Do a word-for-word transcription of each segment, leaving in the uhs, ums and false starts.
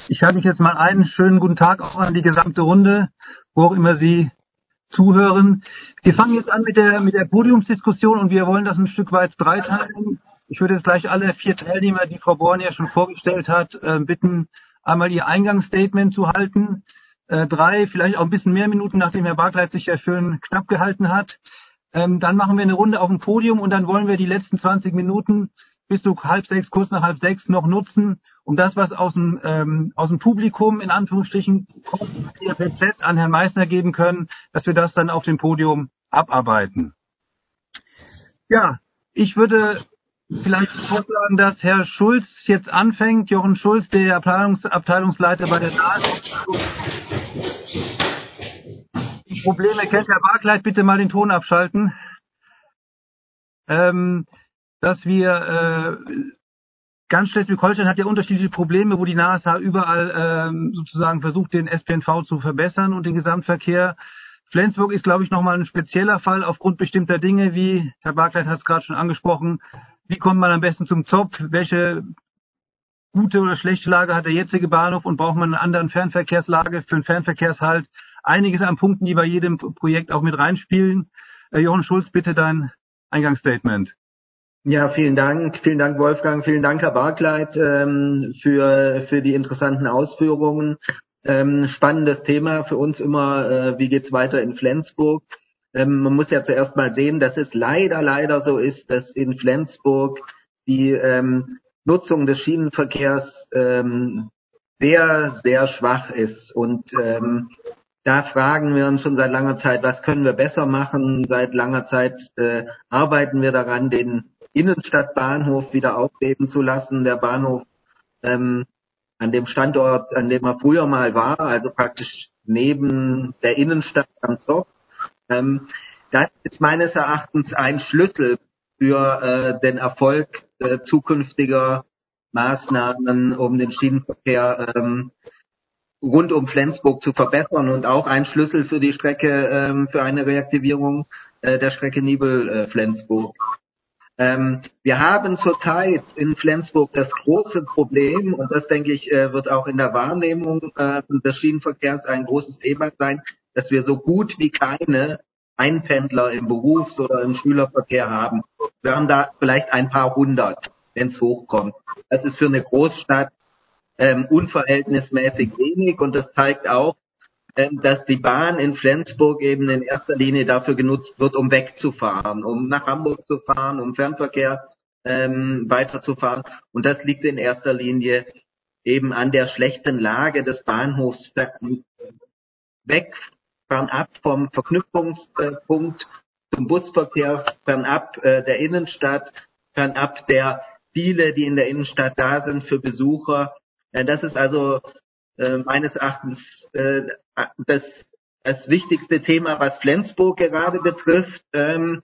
Ich habe jetzt mal einen schönen guten Tag auch an die gesamte Runde, wo auch immer Sie zuhören. Wir fangen jetzt an mit der, mit der Podiumsdiskussion und wir wollen das ein Stück weit dreiteilen. Ich würde jetzt gleich alle vier Teilnehmer, die Frau Born ja schon vorgestellt hat, äh, bitten, einmal ihr Eingangsstatement zu halten. Äh, drei, vielleicht auch ein bisschen mehr Minuten, nachdem Herr Barclay sich ja schön knapp gehalten hat. Ähm, dann machen wir eine Runde auf dem Podium und dann wollen wir die letzten zwanzig Minuten bis zu halb sechs, kurz nach halb sechs noch nutzen, um das, was aus dem, ähm, aus dem Publikum in Anführungsstrichen kommt, ihr per Chat an Herrn Meissner geben können, dass wir das dann auf dem Podium abarbeiten. Ja, ich würde vielleicht vorschlagen, dass Herr Schulz jetzt anfängt, Jochen Schulz, der Abteilungs Abteilungsleiter bei der N A S. Die Probleme kennt Herr Barclay, bitte mal den Ton abschalten. Ähm, dass wir äh, ganz Schleswig-Holstein hat ja unterschiedliche Probleme, wo die N A S H überall ähm, sozusagen versucht, den S P N V zu verbessern und den Gesamtverkehr. Flensburg ist, glaube ich, nochmal ein spezieller Fall aufgrund bestimmter Dinge, wie Herr Barclay hat es gerade schon angesprochen. Wie kommt man am besten zum Zopf? Welche gute oder schlechte Lage hat der jetzige Bahnhof und braucht man eine andere Fernverkehrslage für einen Fernverkehrshalt? Einiges an Punkten, die bei jedem Projekt auch mit reinspielen. Äh, Jochen Schulz, bitte dein Eingangsstatement. Ja, vielen Dank. Vielen Dank, Wolfgang. Vielen Dank, Herr Barclay, ähm, für, für die interessanten Ausführungen. Ähm, spannendes Thema für uns immer, äh, wie geht's weiter in Flensburg? Ähm, man muss ja zuerst mal sehen, dass es leider, leider so ist, dass in Flensburg die ähm, Nutzung des Schienenverkehrs ähm, sehr, sehr schwach ist. Und ähm, da fragen wir uns schon seit langer Zeit, was können wir besser machen? Seit langer Zeit äh, arbeiten wir daran, den Innenstadtbahnhof wieder aufleben zu lassen. Der Bahnhof ähm, an dem Standort, an dem er früher mal war, also praktisch neben der Innenstadt am Zoff. Ähm, das ist meines Erachtens ein Schlüssel für äh, den Erfolg äh, zukünftiger Maßnahmen, um den Schienenverkehr ähm, rund um Flensburg zu verbessern und auch ein Schlüssel für die Strecke, ähm, für eine Reaktivierung äh, der Strecke Nibel-Flensburg. Ähm, wir haben zurzeit in Flensburg das große Problem, und das, denke ich, äh, wird auch in der Wahrnehmung äh, des Schienenverkehrs ein großes Thema sein, dass wir so gut wie keine Einpendler im Berufs- oder im Schülerverkehr haben. Wir haben da vielleicht ein paar hundert, wenn es hochkommt. Das ist für eine Großstadt ähm, unverhältnismäßig wenig, und das zeigt auch, ähm, dass die Bahn in Flensburg eben in erster Linie dafür genutzt wird, um wegzufahren, um nach Hamburg zu fahren, um Fernverkehr ähm, weiterzufahren. Und das liegt in erster Linie eben an der schlechten Lage des Bahnhofs, weg, fernab vom Verknüpfungspunkt zum Busverkehr, fernab äh, der Innenstadt, fernab der Ziele, die in der Innenstadt da sind für Besucher. Äh, das ist also äh, meines Erachtens äh, das, das wichtigste Thema, was Flensburg gerade betrifft. Ähm,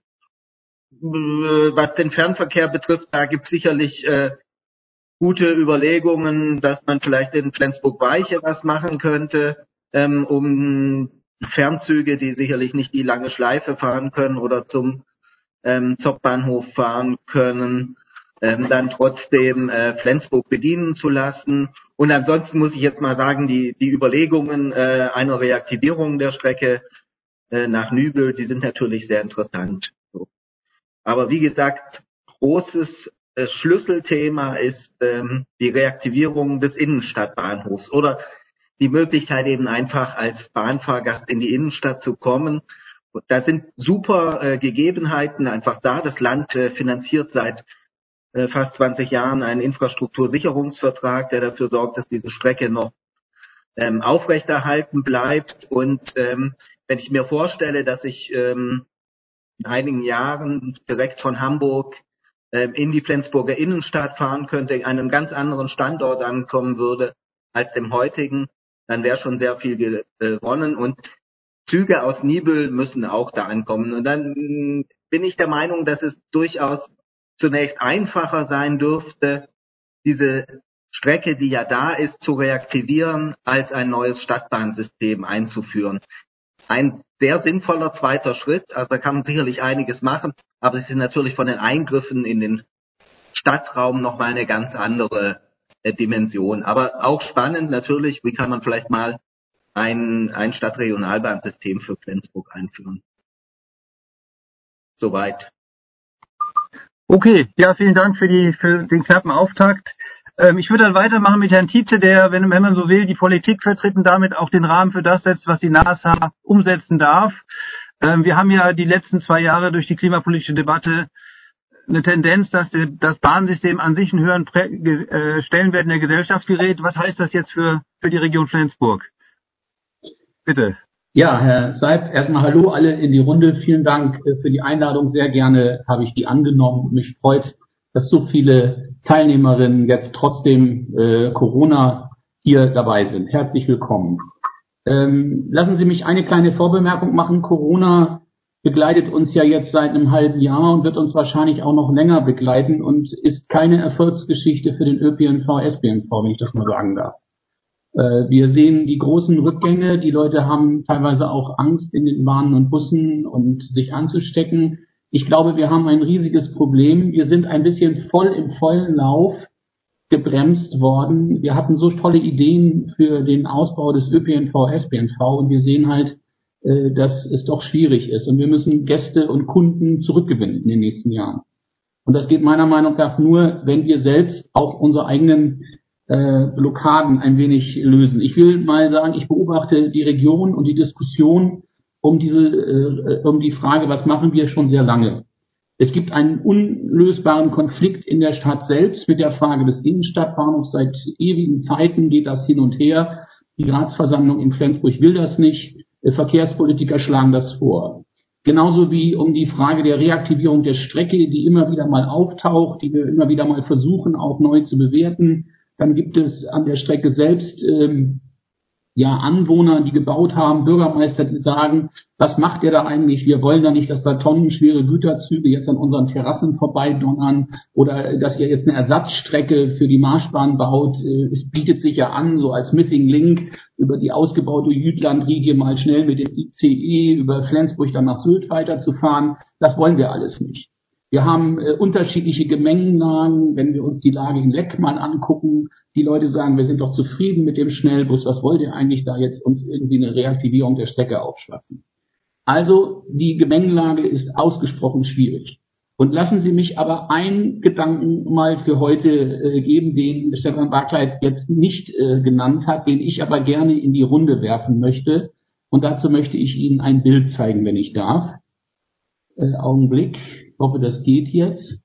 was den Fernverkehr betrifft, da gibt es sicherlich äh, gute Überlegungen, dass man vielleicht in Flensburg-Weiche was machen könnte, ähm, um Fernzüge, die sicherlich nicht die lange Schleife fahren können oder zum ähm, Zoppbahnhof fahren können, ähm, dann trotzdem äh, Flensburg bedienen zu lassen. Und ansonsten muss ich jetzt mal sagen, die, die Überlegungen äh, einer Reaktivierung der Strecke äh, nach Nübel, die sind natürlich sehr interessant. So. Aber wie gesagt, großes äh, Schlüsselthema ist ähm, die Reaktivierung des Innenstadtbahnhofs oder die Möglichkeit eben einfach als Bahnfahrgast in die Innenstadt zu kommen. Da sind super äh, Gegebenheiten einfach da. Das Land äh, finanziert seit äh, fast zwanzig Jahren einen Infrastruktursicherungsvertrag, der dafür sorgt, dass diese Strecke noch ähm, aufrechterhalten bleibt. Und ähm, wenn ich mir vorstelle, dass ich ähm, in einigen Jahren direkt von Hamburg ähm, in die Flensburger Innenstadt fahren könnte, an einem ganz anderen Standort ankommen würde als dem heutigen, dann wäre schon sehr viel gewonnen. Und Züge aus Nibel müssen auch da ankommen. Und dann mh, bin ich der Meinung, dass es durchaus zunächst einfacher sein dürfte, diese Strecke, die ja da ist, zu reaktivieren, als ein neues Stadtbahnsystem einzuführen. Ein sehr sinnvoller zweiter Schritt, also da kann man sicherlich einiges machen, aber es ist natürlich von den Eingriffen in den Stadtraum nochmal eine ganz andere äh, Dimension. Aber auch spannend natürlich, wie kann man vielleicht mal ein, ein Stadtregionalbahnsystem für Flensburg einführen. Soweit. Okay, ja, vielen Dank für die für den knappen Auftakt. Ähm, ich würde dann weitermachen mit Herrn Tietze, der, wenn, wenn man so will, die Politik vertritt und damit auch den Rahmen für das setzt, was die NASA umsetzen darf. Ähm, wir haben ja die letzten zwei Jahre durch die klimapolitische Debatte eine Tendenz, dass die, das Bahnsystem an sich einen höheren Prä äh, Stellenwert in der Gesellschaft gerät. Was heißt das jetzt für, für die Region Flensburg? Bitte. Ja, Herr Seib, erstmal Hallo alle in die Runde. Vielen Dank für die Einladung. Sehr gerne habe ich die angenommen. Mich freut, dass so viele Teilnehmerinnen jetzt trotzdem äh, Corona hier dabei sind. Herzlich willkommen. Ähm, lassen Sie mich eine kleine Vorbemerkung machen. Corona begleitet uns ja jetzt seit einem halben Jahr und wird uns wahrscheinlich auch noch länger begleiten und ist keine Erfolgsgeschichte für den Ö P N V, S P N V, wenn ich das mal sagen darf. Wir sehen die großen Rückgänge, die Leute haben teilweise auch Angst in den Bahnen und Bussen und sich anzustecken. Ich glaube, wir haben ein riesiges Problem. Wir sind ein bisschen voll im vollen Lauf gebremst worden. Wir hatten so tolle Ideen für den Ausbau des Ö P N V, S P N V und wir sehen halt, dass es doch schwierig ist und wir müssen Gäste und Kunden zurückgewinnen in den nächsten Jahren. Und das geht meiner Meinung nach nur, wenn wir selbst auch unsere eigenen Äh, Blockaden ein wenig lösen. Ich will mal sagen, ich beobachte die Region und die Diskussion um diese, äh, um die Frage, was machen wir, schon sehr lange. Es gibt einen unlösbaren Konflikt in der Stadt selbst mit der Frage des Innenstadtbahnhofs. Seit ewigen Zeiten geht das hin und her. Die Ratsversammlung in Flensburg will das nicht. Äh, Verkehrspolitiker schlagen das vor. Genauso wie um die Frage der Reaktivierung der Strecke, die immer wieder mal auftaucht, die wir immer wieder mal versuchen, auch neu zu bewerten. Dann gibt es an der Strecke selbst ähm, ja Anwohner, die gebaut haben, Bürgermeister, die sagen, was macht ihr da eigentlich? Wir wollen da nicht, dass da tonnenschwere Güterzüge jetzt an unseren Terrassen vorbeidonnern oder dass ihr jetzt eine Ersatzstrecke für die Marschbahn baut. Es bietet sich ja an, so als Missing Link über die ausgebaute Jütlandriege mal schnell mit dem I C E über Flensburg dann nach Sylt weiterzufahren. Das wollen wir alles nicht. Wir haben äh, unterschiedliche Gemengenlagen, wenn wir uns die Lage in Leck mal angucken. Die Leute sagen, wir sind doch zufrieden mit dem Schnellbus. Was wollt ihr eigentlich da jetzt uns irgendwie eine Reaktivierung der Strecke aufschwatzen? Also die Gemengelage ist ausgesprochen schwierig. Und lassen Sie mich aber einen Gedanken mal für heute äh, geben, den Stefan Barclay jetzt nicht äh, genannt hat, den ich aber gerne in die Runde werfen möchte. Und dazu möchte ich Ihnen ein Bild zeigen, wenn ich darf. Äh, Augenblick. Ich hoffe, das geht jetzt.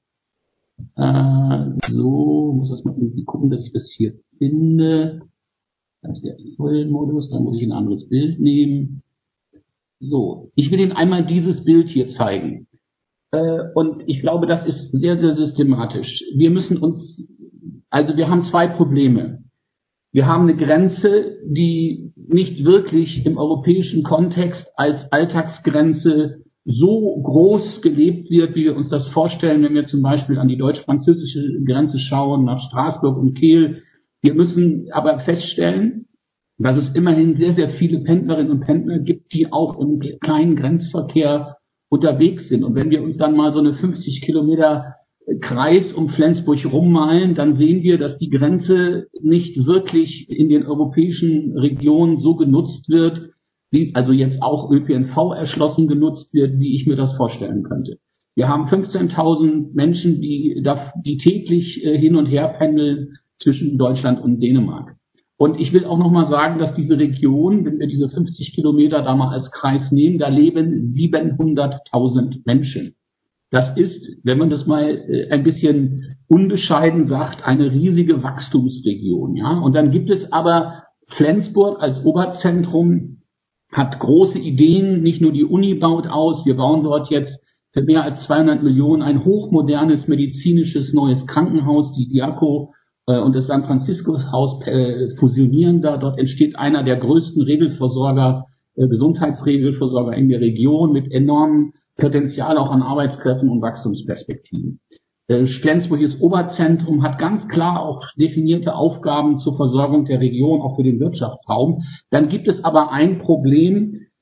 Äh, so, muss das mal irgendwie gucken, dass ich das hier finde. Das ist der Vollmodus, dann muss ich ein anderes Bild nehmen. So, ich will Ihnen einmal dieses Bild hier zeigen. Äh, und ich glaube, das ist sehr, sehr systematisch. Wir müssen uns, also wir haben zwei Probleme. Wir haben eine Grenze, die nicht wirklich im europäischen Kontext als Alltagsgrenze so groß gelebt wird, wie wir uns das vorstellen, wenn wir zum Beispiel an die deutsch-französische Grenze schauen, nach Straßburg und Kehl. Wir müssen aber feststellen, dass es immerhin sehr, sehr viele Pendlerinnen und Pendler gibt, die auch im kleinen Grenzverkehr unterwegs sind. Und wenn wir uns dann mal so eine fünfzig Kilometer Kreis um Flensburg rummalen, dann sehen wir, dass die Grenze nicht wirklich in den europäischen Regionen so genutzt wird, wie also jetzt auch Ö P N V erschlossen genutzt wird, wie ich mir das vorstellen könnte. Wir haben fünfzehntausend Menschen, die, die täglich hin und her pendeln zwischen Deutschland und Dänemark. Und ich will auch noch mal sagen, dass diese Region, wenn wir diese fünfzig Kilometer da mal als Kreis nehmen, da leben siebenhunderttausend Menschen. Das ist, wenn man das mal ein bisschen unbescheiden sagt, eine riesige Wachstumsregion, ja. Und dann gibt es aber Flensburg als Oberzentrum, hat große Ideen, nicht nur die Uni baut aus, wir bauen dort jetzt für mehr als zweihundert Millionen ein hochmodernes medizinisches neues Krankenhaus, die Diaco äh, und das San Francisco Haus äh, fusionieren da, dort entsteht einer der größten Regelversorger, äh, Gesundheitsregelversorger in der Region mit enormem Potenzial auch an Arbeitskräften und Wachstumsperspektiven. Äh, Flensburgs Oberzentrum hat ganz klar auch definierte Aufgaben zur Versorgung der Region, auch für den Wirtschaftsraum. Dann gibt es aber ein Problem,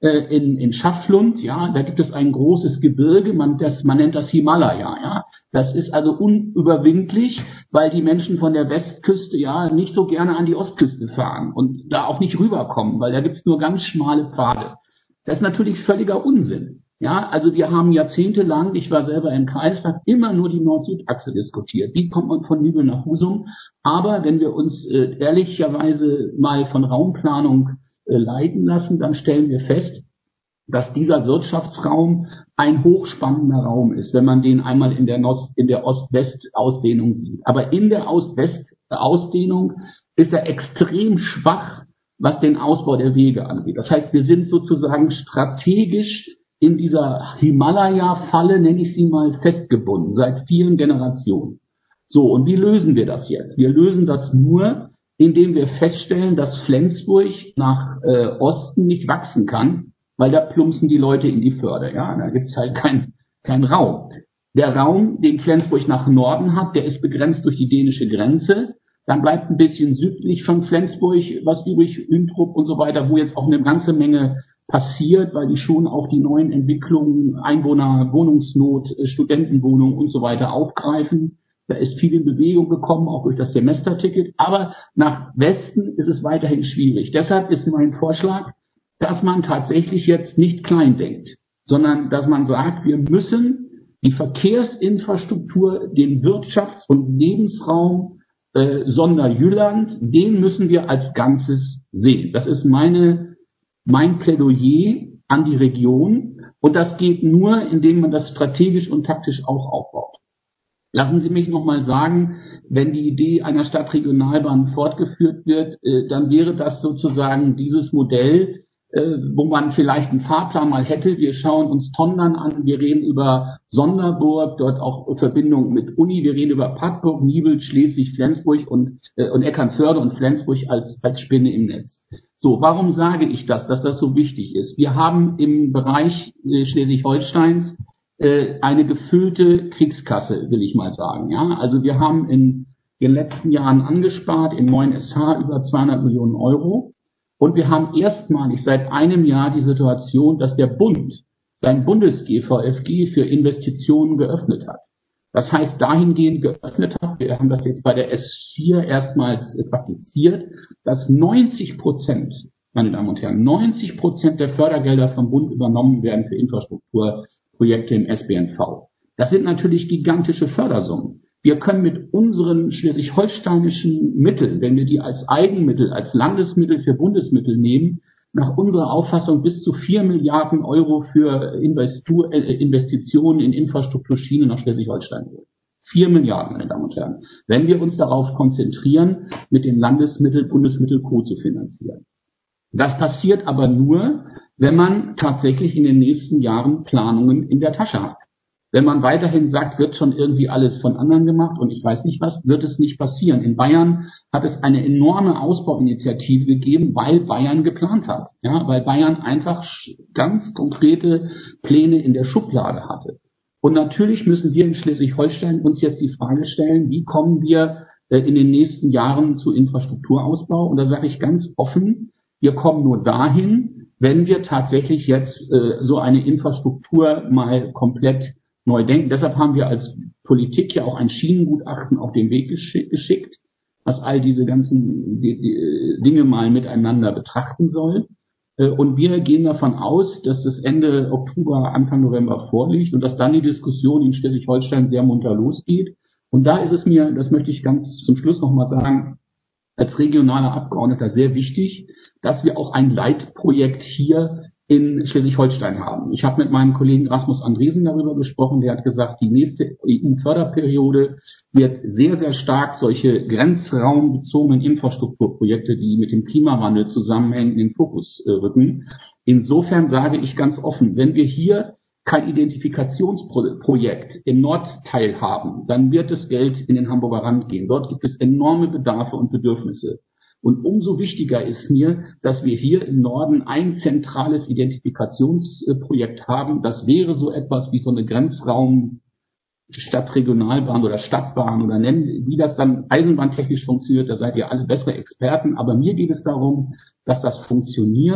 äh, in, in Schaflund, ja, da gibt es ein großes Gebirge, man, das, man nennt das Himalaya, ja. Das ist also unüberwindlich, weil die Menschen von der Westküste ja nicht so gerne an die Ostküste fahren und da auch nicht rüberkommen, weil da gibt es nur ganz schmale Pfade. Das ist natürlich völliger Unsinn. Ja, also wir haben jahrzehntelang, ich war selber im Kreistag, immer nur die Nord-Süd-Achse diskutiert. Wie kommt man von Nübel nach Husum? Aber wenn wir uns äh, ehrlicherweise mal von Raumplanung äh, leiten lassen, dann stellen wir fest, dass dieser Wirtschaftsraum ein hochspannender Raum ist, wenn man den einmal in der, Nost, in der Ost-West-Ausdehnung sieht. Aber in der Ost-West-Ausdehnung ist er extrem schwach, was den Ausbau der Wege angeht. Das heißt, wir sind sozusagen strategisch in dieser Himalaya-Falle, nenne ich sie mal, festgebunden, seit vielen Generationen. So, und wie lösen wir das jetzt? Wir lösen das nur, indem wir feststellen, dass Flensburg nach äh, Osten nicht wachsen kann, weil da plumpsen die Leute in die Förde. Ja, da gibt's halt keinen kein Raum. Der Raum, den Flensburg nach Norden hat, der ist begrenzt durch die dänische Grenze. Dann bleibt ein bisschen südlich von Flensburg was übrig, Üntrup und so weiter, wo jetzt auch eine ganze Menge passiert, weil die schon auch die neuen Entwicklungen, Einwohner, Wohnungsnot, Studentenwohnungen und so weiter aufgreifen. Da ist viel in Bewegung gekommen, auch durch das Semesterticket. Aber nach Westen ist es weiterhin schwierig. Deshalb ist mein Vorschlag, dass man tatsächlich jetzt nicht klein denkt, sondern dass man sagt, wir müssen die Verkehrsinfrastruktur, den Wirtschafts- und Lebensraum äh, Sonderjylland, den müssen wir als Ganzes sehen. Das ist meine, mein Plädoyer an die Region und das geht nur, indem man das strategisch und taktisch auch aufbaut. Lassen Sie mich nochmal sagen, wenn die Idee einer Stadtregionalbahn fortgeführt wird, äh, dann wäre das sozusagen dieses Modell, wo man vielleicht einen Fahrplan mal hätte. Wir schauen uns Tondern an, wir reden über Sonderburg, dort auch Verbindung mit Uni, wir reden über Padburg, Nibel, Schleswig, Flensburg und, äh, und Eckernförde und Flensburg als, als Spinne im Netz. So, warum sage ich das, dass das so wichtig ist? Wir haben im Bereich äh, Schleswig-Holsteins äh, eine gefüllte Kriegskasse, will ich mal sagen. Ja, also wir haben in den letzten Jahren angespart, in neun S H über zweihundert Millionen Euro. Und wir haben erstmalig seit einem Jahr die Situation, dass der Bund sein Bundes-G V F G für Investitionen geöffnet hat. Das heißt, dahingehend geöffnet hat, wir haben das jetzt bei der S vier erstmals praktiziert, dass neunzig Prozent, meine Damen und Herren, neunzig Prozent der Fördergelder vom Bund übernommen werden für Infrastrukturprojekte im S B N V. Das sind natürlich gigantische Fördersummen. Wir können mit unseren schleswig-holsteinischen Mitteln, wenn wir die als Eigenmittel, als Landesmittel für Bundesmittel nehmen, nach unserer Auffassung bis zu vier Milliarden Euro für Investur, äh, Investitionen in Infrastrukturschienen nach Schleswig-Holstein holen. Vier Milliarden, meine Damen und Herren. Wenn wir uns darauf konzentrieren, mit den Landesmitteln, Bundesmittel Co. zu finanzieren. Das passiert aber nur, wenn man tatsächlich in den nächsten Jahren Planungen in der Tasche hat. Wenn man weiterhin sagt, wird schon irgendwie alles von anderen gemacht und ich weiß nicht was, wird es nicht passieren. In Bayern hat es eine enorme Ausbauinitiative gegeben, weil Bayern geplant hat. Ja, weil Bayern einfach ganz konkrete Pläne in der Schublade hatte. Und natürlich müssen wir in Schleswig-Holstein uns jetzt die Frage stellen, wie kommen wir äh, in den nächsten Jahren zu Infrastrukturausbau? Und da sage ich ganz offen, wir kommen nur dahin, wenn wir tatsächlich jetzt äh, so eine Infrastruktur mal komplett neu denken. Deshalb haben wir als Politik ja auch ein Schienengutachten auf den Weg geschickt, was all diese ganzen die, die Dinge mal miteinander betrachten soll. Und wir gehen davon aus, dass es Ende Oktober, Anfang November vorliegt und dass dann die Diskussion in Schleswig-Holstein sehr munter losgeht. Und da ist es mir, das möchte ich ganz zum Schluss nochmal sagen, als regionaler Abgeordneter sehr wichtig, dass wir auch ein Leitprojekt hier in Schleswig-Holstein haben. Ich habe mit meinem Kollegen Rasmus Andresen darüber gesprochen, der hat gesagt, die nächste E U-Förderperiode wird sehr, sehr stark solche grenzraumbezogenen Infrastrukturprojekte, die mit dem Klimawandel zusammenhängen, in den Fokus äh, rücken. Insofern sage ich ganz offen, wenn wir hier kein Identifikationsprojekt im Nordteil haben, dann wird das Geld in den Hamburger Rand gehen. Dort gibt es enorme Bedarfe und Bedürfnisse. Und umso wichtiger ist mir, dass wir hier im Norden ein zentrales Identifikationsprojekt haben. Das wäre so etwas wie so eine Grenzraum Stadtregionalbahn oder Stadtbahn oder nennen, wie das dann eisenbahntechnisch funktioniert, da seid ihr alle bessere Experten. Aber mir geht es darum, dass das funktioniert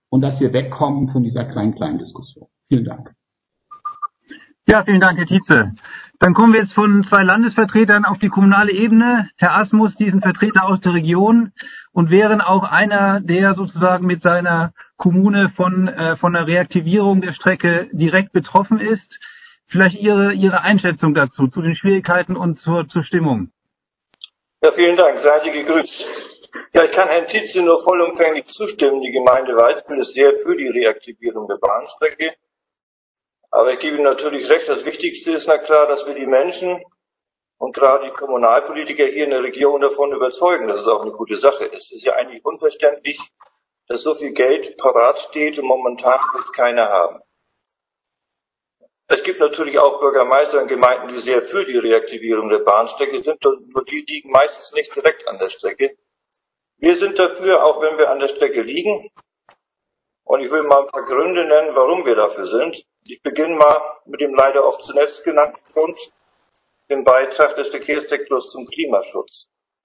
und dass wir wegkommen von dieser Klein-Klein-Diskussion. Vielen Dank. Ja, vielen Dank, Herr Tietze. Dann kommen wir jetzt von zwei Landesvertretern auf die kommunale Ebene. Herr Asmus, Sie sind Vertreter aus der Region und wären auch einer, der sozusagen mit seiner Kommune von, äh, von der Reaktivierung der Strecke direkt betroffen ist. Vielleicht Ihre, Ihre Einschätzung dazu, zu den Schwierigkeiten und zur, zur Stimmung. Ja, vielen Dank. Seien Sie gegrüßt. Ja, ich kann Herrn Tietze nur vollumfänglich zustimmen. Die Gemeinde Weizbüll ist sehr für die Reaktivierung der Bahnstrecke. Aber ich gebe Ihnen natürlich recht, das Wichtigste ist na klar, dass wir die Menschen und gerade die Kommunalpolitiker hier in der Region davon überzeugen, dass es auch eine gute Sache ist. Es ist ja eigentlich unverständlich, dass so viel Geld parat steht und momentan will es keiner haben. Es gibt natürlich auch Bürgermeister und Gemeinden, die sehr für die Reaktivierung der Bahnstrecke sind, nur die liegen meistens nicht direkt an der Strecke. Wir sind dafür, auch wenn wir an der Strecke liegen. Und ich will mal ein paar Gründe nennen, warum wir dafür sind. Ich beginne mal mit dem leider oft zuletzt genannten Grund, dem Beitrag des Verkehrssektors zum Klimaschutz.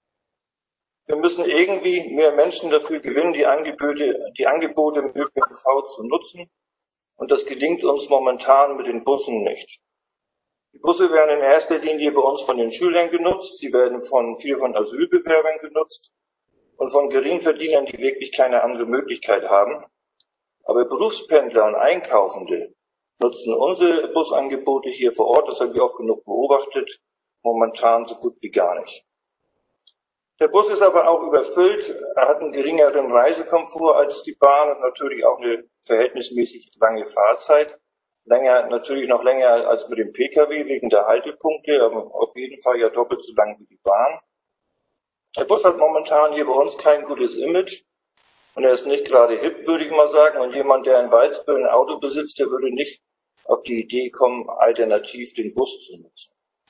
Wir müssen irgendwie mehr Menschen dafür gewinnen, die Angebote, die Angebote im Ö P N V zu nutzen. Und das gelingt uns momentan mit den Bussen nicht. Die Busse werden in erster Linie bei uns von den Schülern genutzt. Sie werden von, viel von Asylbewerbern genutzt und von Geringverdienern, die wirklich keine andere Möglichkeit haben. Aber Berufspendler und Einkaufende nutzen unsere Busangebote hier vor Ort, das habe ich oft genug beobachtet, momentan so gut wie gar nicht. Der Bus ist aber auch überfüllt, er hat einen geringeren Reisekomfort als die Bahn und natürlich auch eine verhältnismäßig lange Fahrzeit. Länger, natürlich noch länger als mit dem Pkw wegen der Haltepunkte, aber auf jeden Fall ja doppelt so lang wie die Bahn. Der Bus hat momentan hier bei uns kein gutes Image und er ist nicht gerade hip, würde ich mal sagen. Und jemand, der in Weizbüll ein Auto besitzt, der würde nicht auf die Idee kommen, alternativ den Bus zu nutzen.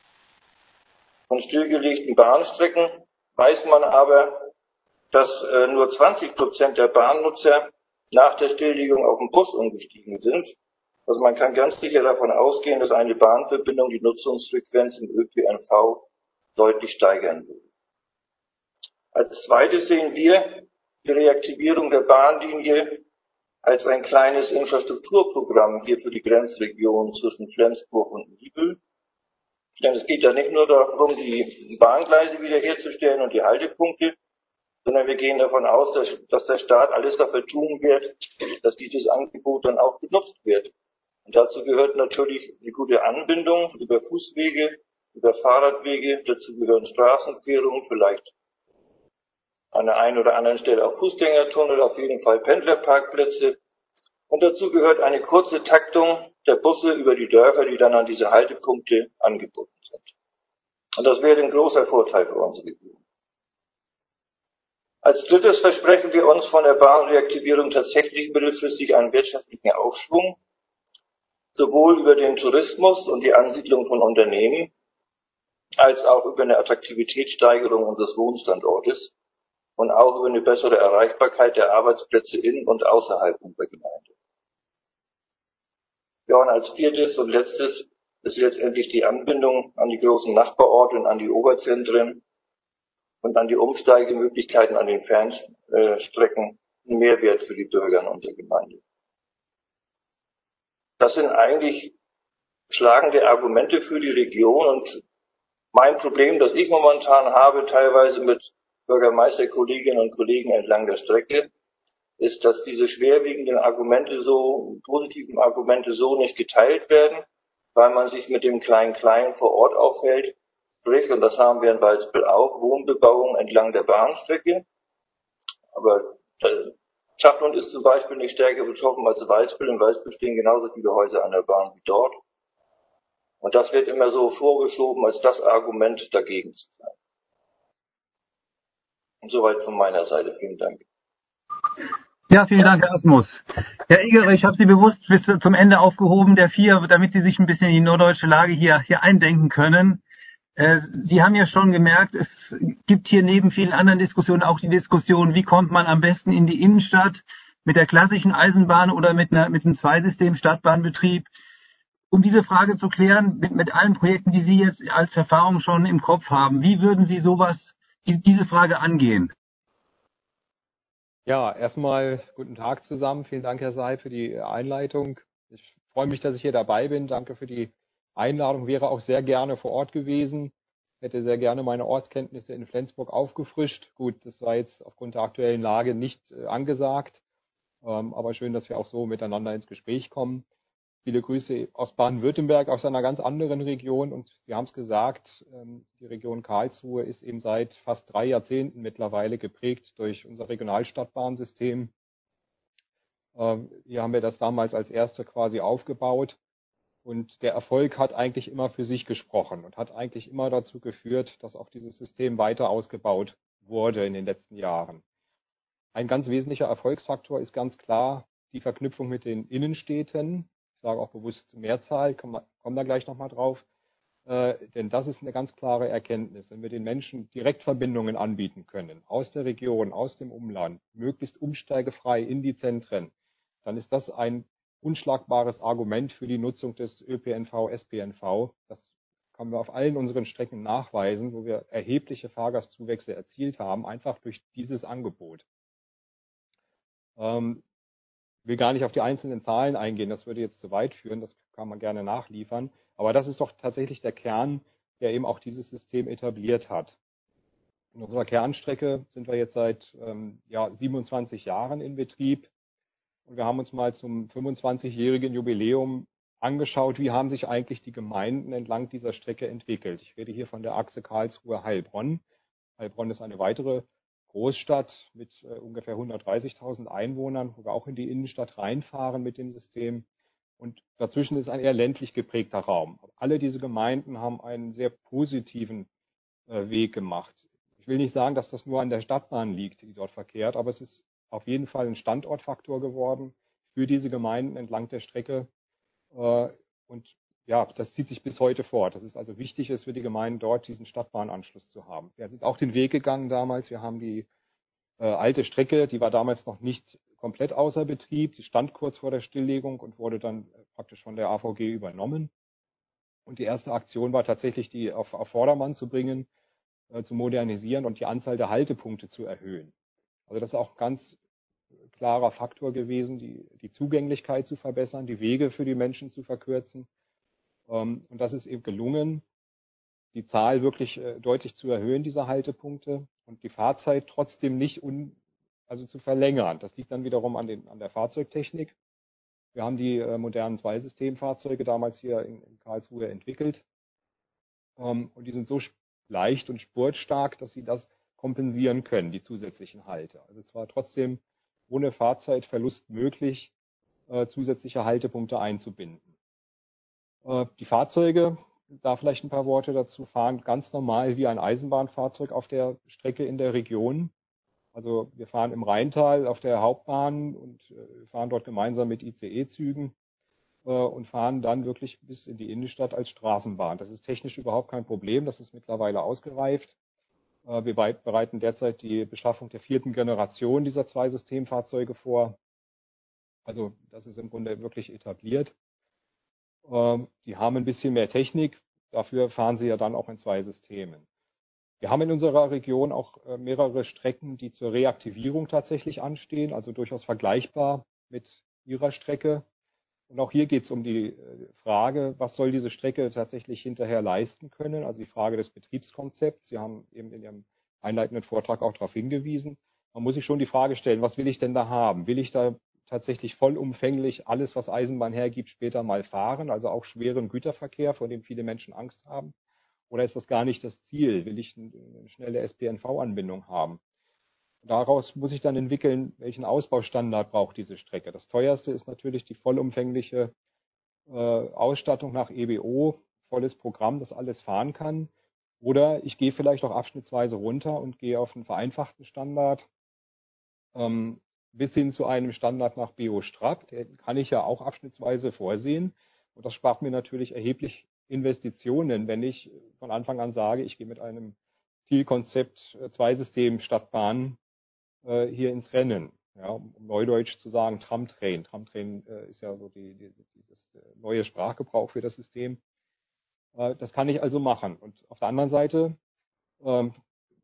Von stillgelegten Bahnstrecken weiß man aber, dass äh, nur zwanzig Prozent der Bahnnutzer nach der Stilllegung auf den Bus umgestiegen sind. Also man kann ganz sicher davon ausgehen, dass eine Bahnverbindung die Nutzungsfrequenz im Ö P N V deutlich steigern würde. Als zweites sehen wir die Reaktivierung der Bahnlinie als ein kleines Infrastrukturprogramm hier für die Grenzregion zwischen Flensburg und Niebüll. Denn es geht ja nicht nur darum, die Bahngleise wiederherzustellen und die Haltepunkte, sondern wir gehen davon aus, dass, dass der Staat alles dafür tun wird, dass dieses Angebot dann auch genutzt wird. Und dazu gehört natürlich eine gute Anbindung über Fußwege, über Fahrradwege, dazu gehören Straßenquerungen, vielleicht an der einen oder anderen Stelle auch Fußgängertunnel, auf jeden Fall Pendlerparkplätze. Und dazu gehört eine kurze Taktung der Busse über die Dörfer, die dann an diese Haltepunkte angebunden sind. Und das wäre ein großer Vorteil für unsere Region. Als drittes versprechen wir uns von der Bahnreaktivierung tatsächlich mittelfristig einen wirtschaftlichen Aufschwung, sowohl über den Tourismus und die Ansiedlung von Unternehmen, als auch über eine Attraktivitätssteigerung unseres Wohnstandortes und auch über eine bessere Erreichbarkeit der Arbeitsplätze in und außerhalb unserer Gemeinde. Ja, und als viertes und letztes ist letztendlich die Anbindung an die großen Nachbarorte und an die Oberzentren und an die Umsteigemöglichkeiten an den Fernstrecken ein Mehrwert für die Bürger in unserer Gemeinde. Das sind eigentlich schlagende Argumente für die Region und mein Problem, das ich momentan habe, teilweise mit Bürgermeisterkolleginnen und Kollegen entlang der Strecke, ist, dass diese schwerwiegenden Argumente so, positiven Argumente so nicht geteilt werden, weil man sich mit dem Klein-Klein vor Ort aufhält. Sprich, und das haben wir in Weizbüll auch, Wohnbebauung entlang der Bahnstrecke. Aber Schaflund ist zum Beispiel nicht stärker betroffen als Weizbüll. In Weizbüll stehen genauso viele Häuser an der Bahn wie dort. Und das wird immer so vorgeschoben als das Argument dagegen zu sein. Und soweit von meiner Seite. Vielen Dank. Ja, vielen Dank, Herr Asmus. Herr Egerer, ich habe Sie bewusst bis zum Ende aufgehoben, der vier, damit Sie sich ein bisschen in die norddeutsche Lage hier, hier eindenken können. Äh, Sie haben ja schon gemerkt, es gibt hier neben vielen anderen Diskussionen auch die Diskussion, wie kommt man am besten in die Innenstadt mit der klassischen Eisenbahn oder mit, einer, mit einem Zweisystem Stadtbahnbetrieb. Um diese Frage zu klären, mit, mit allen Projekten, die Sie jetzt als Erfahrung schon im Kopf haben, wie würden Sie sowas, die, diese Frage angehen? Ja, erstmal guten Tag zusammen. Vielen Dank, Herr Seib, für die Einleitung. Ich freue mich, dass ich hier dabei bin. Danke für die Einladung. Wäre auch sehr gerne vor Ort gewesen. Hätte sehr gerne meine Ortskenntnisse in Flensburg aufgefrischt. Gut, das war jetzt aufgrund der aktuellen Lage nicht äh, angesagt. Ähm, aber schön, dass wir auch so miteinander ins Gespräch kommen. Viele Grüße aus Baden-Württemberg, aus einer ganz anderen Region. Und Sie haben es gesagt, die Region Karlsruhe ist eben seit fast drei Jahrzehnten mittlerweile geprägt durch unser Regionalstadtbahnsystem. Hier haben wir das damals als erste quasi aufgebaut. Und der Erfolg hat eigentlich immer für sich gesprochen und hat eigentlich immer dazu geführt, dass auch dieses System weiter ausgebaut wurde in den letzten Jahren. Ein ganz wesentlicher Erfolgsfaktor ist ganz klar die Verknüpfung mit den Innenstädten. Ich sage auch bewusst Mehrzahl, kommen komm da gleich nochmal drauf. Äh, denn das ist eine ganz klare Erkenntnis. Wenn wir den Menschen Direktverbindungen anbieten können, aus der Region, aus dem Umland, möglichst umsteigefrei in die Zentren, dann ist das ein unschlagbares Argument für die Nutzung des Ö P N V, S P N V. Das können wir auf allen unseren Strecken nachweisen, wo wir erhebliche Fahrgastzuwächse erzielt haben, einfach durch dieses Angebot. Ähm, will gar nicht auf die einzelnen Zahlen eingehen, das würde jetzt zu weit führen, das kann man gerne nachliefern. Aber das ist doch tatsächlich der Kern, der eben auch dieses System etabliert hat. In unserer Kernstrecke sind wir jetzt seit ähm, ja, siebenundzwanzig Jahren in Betrieb und wir haben uns mal zum fünfundzwanzigjährigen Jubiläum angeschaut, wie haben sich eigentlich die Gemeinden entlang dieser Strecke entwickelt. Ich rede hier von der Achse Karlsruhe-Heilbronn. Heilbronn ist eine weitere Großstadt mit äh, ungefähr hundertdreißigtausend Einwohnern, wo wir auch in die Innenstadt reinfahren mit dem System. Und dazwischen ist ein eher ländlich geprägter Raum. Alle diese Gemeinden haben einen sehr positiven äh, Weg gemacht. Ich will nicht sagen, dass das nur an der Stadtbahn liegt, die dort verkehrt, aber es ist auf jeden Fall ein Standortfaktor geworden für diese Gemeinden entlang der Strecke. Äh, und ja, das zieht sich bis heute fort. Das ist also wichtig, ist für die Gemeinden dort diesen Stadtbahnanschluss zu haben. Wir sind auch den Weg gegangen damals. Wir haben die äh, alte Strecke, die war damals noch nicht komplett außer Betrieb. Die stand kurz vor der Stilllegung und wurde dann äh, praktisch von der A V G übernommen. Und die erste Aktion war tatsächlich, die auf, auf Vordermann zu bringen, äh, zu modernisieren und die Anzahl der Haltepunkte zu erhöhen. Also das ist auch ein ganz klarer Faktor gewesen, die, die Zugänglichkeit zu verbessern, die Wege für die Menschen zu verkürzen. Und das ist eben gelungen, die Zahl wirklich deutlich zu erhöhen, dieser Haltepunkte, und die Fahrzeit trotzdem nicht un, also zu verlängern. Das liegt dann wiederum an, den, an der Fahrzeugtechnik. Wir haben die äh, modernen Zweisystemfahrzeuge damals hier in, in Karlsruhe entwickelt. Ähm, und die sind so leicht und spurtstark, dass sie das kompensieren können, die zusätzlichen Halte. Also es war trotzdem ohne Fahrzeitverlust möglich, äh, zusätzliche Haltepunkte einzubinden. Die Fahrzeuge, da vielleicht ein paar Worte dazu, fahren ganz normal wie ein Eisenbahnfahrzeug auf der Strecke in der Region. Also wir fahren im Rheintal auf der Hauptbahn und fahren dort gemeinsam mit I C E-Zügen und fahren dann wirklich bis in die Innenstadt als Straßenbahn. Das ist technisch überhaupt kein Problem, das ist mittlerweile ausgereift. Wir bereiten derzeit die Beschaffung der vierten Generation dieser zwei Systemfahrzeuge vor. Also das ist im Grunde wirklich etabliert. Die haben ein bisschen mehr Technik, dafür fahren sie ja dann auch in zwei Systemen. Wir haben in unserer Region auch mehrere Strecken, die zur Reaktivierung tatsächlich anstehen, also durchaus vergleichbar mit ihrer Strecke. Und auch hier geht es um die Frage, was soll diese Strecke tatsächlich hinterher leisten können, also die Frage des Betriebskonzepts. Sie haben eben in Ihrem einleitenden Vortrag auch darauf hingewiesen. Man muss sich schon die Frage stellen, was will ich denn da haben? Will ich da tatsächlich vollumfänglich alles, was Eisenbahn hergibt, später mal fahren, also auch schweren Güterverkehr, vor dem viele Menschen Angst haben? Oder ist das gar nicht das Ziel? Will ich eine schnelle S P N V-Anbindung haben? Daraus muss ich dann entwickeln, welchen Ausbaustandard braucht diese Strecke. Das teuerste ist natürlich die vollumfängliche äh, Ausstattung nach E B O, volles Programm, das alles fahren kann. Oder ich gehe vielleicht auch abschnittsweise runter und gehe auf einen vereinfachten Standard, ähm, bis hin zu einem Standard nach B O Strap. Den kann ich ja auch abschnittsweise vorsehen. Und das spart mir natürlich erheblich Investitionen, wenn ich von Anfang an sage, ich gehe mit einem Zielkonzept äh, Zweisystem Stadtbahn äh, hier ins Rennen. Ja, um Neudeutsch zu sagen, Tramtrain. Tramtrain äh, ist ja so die, die, dieses äh, neue Sprachgebrauch für das System. Äh, das kann ich also machen. Und auf der anderen Seite, ähm,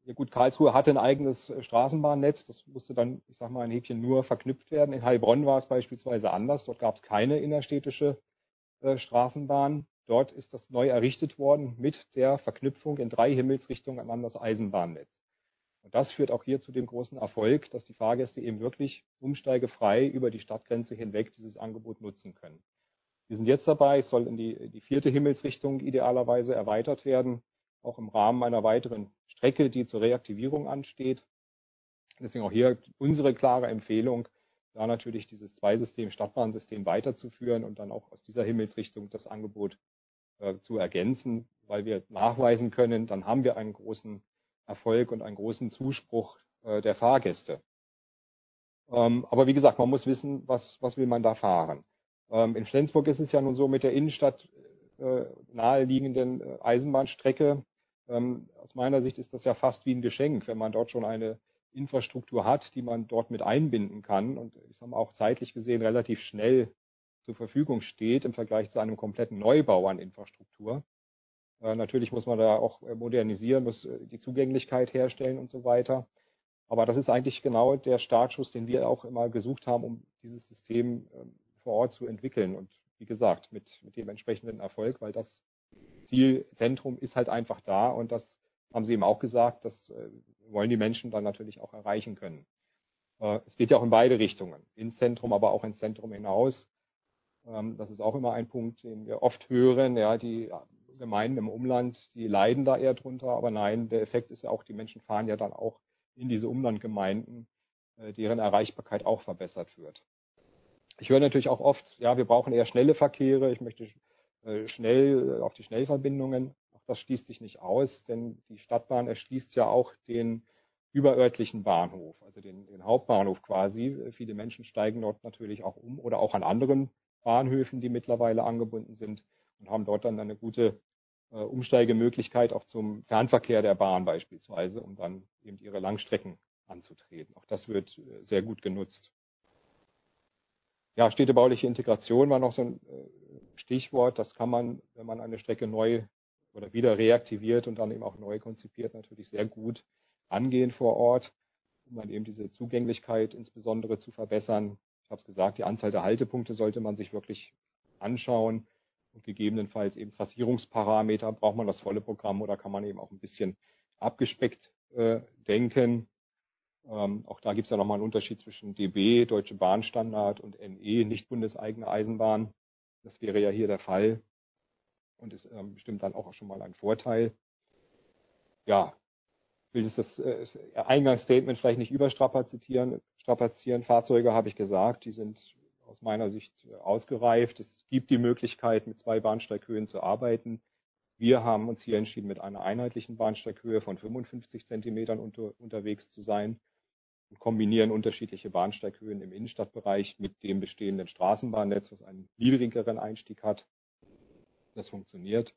ja gut, Karlsruhe hatte ein eigenes Straßenbahnnetz, das musste dann, ich sag mal, ein Häkchen nur verknüpft werden. In Heilbronn war es beispielsweise anders, dort gab es keine innerstädtische äh, Straßenbahn. Dort ist das neu errichtet worden mit der Verknüpfung in drei Himmelsrichtungen an das Eisenbahnnetz. Und das führt auch hier zu dem großen Erfolg, dass die Fahrgäste eben wirklich umsteigefrei über die Stadtgrenze hinweg dieses Angebot nutzen können. Wir sind jetzt dabei, es soll in die, die vierte Himmelsrichtung idealerweise erweitert werden, auch im Rahmen einer weiteren Strecke, die zur Reaktivierung ansteht. Deswegen auch hier unsere klare Empfehlung, da natürlich dieses Zweisystem, Stadtbahnsystem weiterzuführen und dann auch aus dieser Himmelsrichtung das Angebot äh, zu ergänzen, weil wir nachweisen können, dann haben wir einen großen Erfolg und einen großen Zuspruch äh, der Fahrgäste. Ähm, aber wie gesagt, man muss wissen, was, was will man da fahren. Ähm, in Flensburg ist es ja nun so mit der Innenstadt äh, naheliegenden äh, Eisenbahnstrecke. Ähm, aus meiner Sicht ist das ja fast wie ein Geschenk, wenn man dort schon eine Infrastruktur hat, die man dort mit einbinden kann und ich sage mal auch zeitlich gesehen relativ schnell zur Verfügung steht im Vergleich zu einem kompletten Neubau an Infrastruktur. Äh, natürlich muss man da auch modernisieren, muss äh, die Zugänglichkeit herstellen und so weiter. Aber das ist eigentlich genau der Startschuss, den wir auch immer gesucht haben, um dieses System äh, vor Ort zu entwickeln. Und wie gesagt, mit, mit dem entsprechenden Erfolg, weil das Zielzentrum ist halt einfach da und das haben Sie eben auch gesagt, das äh, wollen die Menschen dann natürlich auch erreichen können. Äh, es geht ja auch in beide Richtungen, ins Zentrum, aber auch ins Zentrum hinaus. Ähm, das ist auch immer ein Punkt, den wir oft hören. Ja, die Gemeinden im Umland, die leiden da eher drunter, aber nein, der Effekt ist ja auch, die Menschen fahren ja dann auch in diese Umlandgemeinden, äh, deren Erreichbarkeit auch verbessert wird. Ich höre natürlich auch oft, ja, wir brauchen eher schnelle Verkehre, ich möchte äh, schnell äh, auf die Schnellverbindungen. Auch das schließt sich nicht aus, denn die Stadtbahn erschließt ja auch den überörtlichen Bahnhof, also den, den Hauptbahnhof quasi. Viele Menschen steigen dort natürlich auch um oder auch an anderen Bahnhöfen, die mittlerweile angebunden sind und haben dort dann eine gute äh, Umsteigemöglichkeit auch zum Fernverkehr der Bahn beispielsweise, um dann eben ihre Langstrecken anzutreten. Auch das wird äh, sehr gut genutzt. Ja, städtebauliche Integration war noch so ein Stichwort. Das kann man, wenn man eine Strecke neu oder wieder reaktiviert und dann eben auch neu konzipiert, natürlich sehr gut angehen vor Ort, um dann eben diese Zugänglichkeit insbesondere zu verbessern. Ich habe es gesagt, die Anzahl der Haltepunkte sollte man sich wirklich anschauen und gegebenenfalls eben Trassierungsparameter. Braucht man das volle Programm oder kann man eben auch ein bisschen abgespeckt äh, denken? Ähm, auch da gibt es ja nochmal einen Unterschied zwischen D B, Deutsche Bahnstandard, und N E, nicht bundeseigene Eisenbahn. Das wäre ja hier der Fall und ist ähm, bestimmt dann auch schon mal ein Vorteil. Ja, ich will das äh, Eingangsstatement vielleicht nicht überstrapazieren. Strapazieren. Fahrzeuge habe ich gesagt, die sind aus meiner Sicht ausgereift. Es gibt die Möglichkeit, mit zwei Bahnsteighöhen zu arbeiten. Wir haben uns hier entschieden, mit einer einheitlichen Bahnsteighöhe von fünfundfünfzig Zentimetern unter, unterwegs zu sein und kombinieren unterschiedliche Bahnsteighöhen im Innenstadtbereich mit dem bestehenden Straßenbahnnetz, was einen niedrigeren Einstieg hat. Das funktioniert.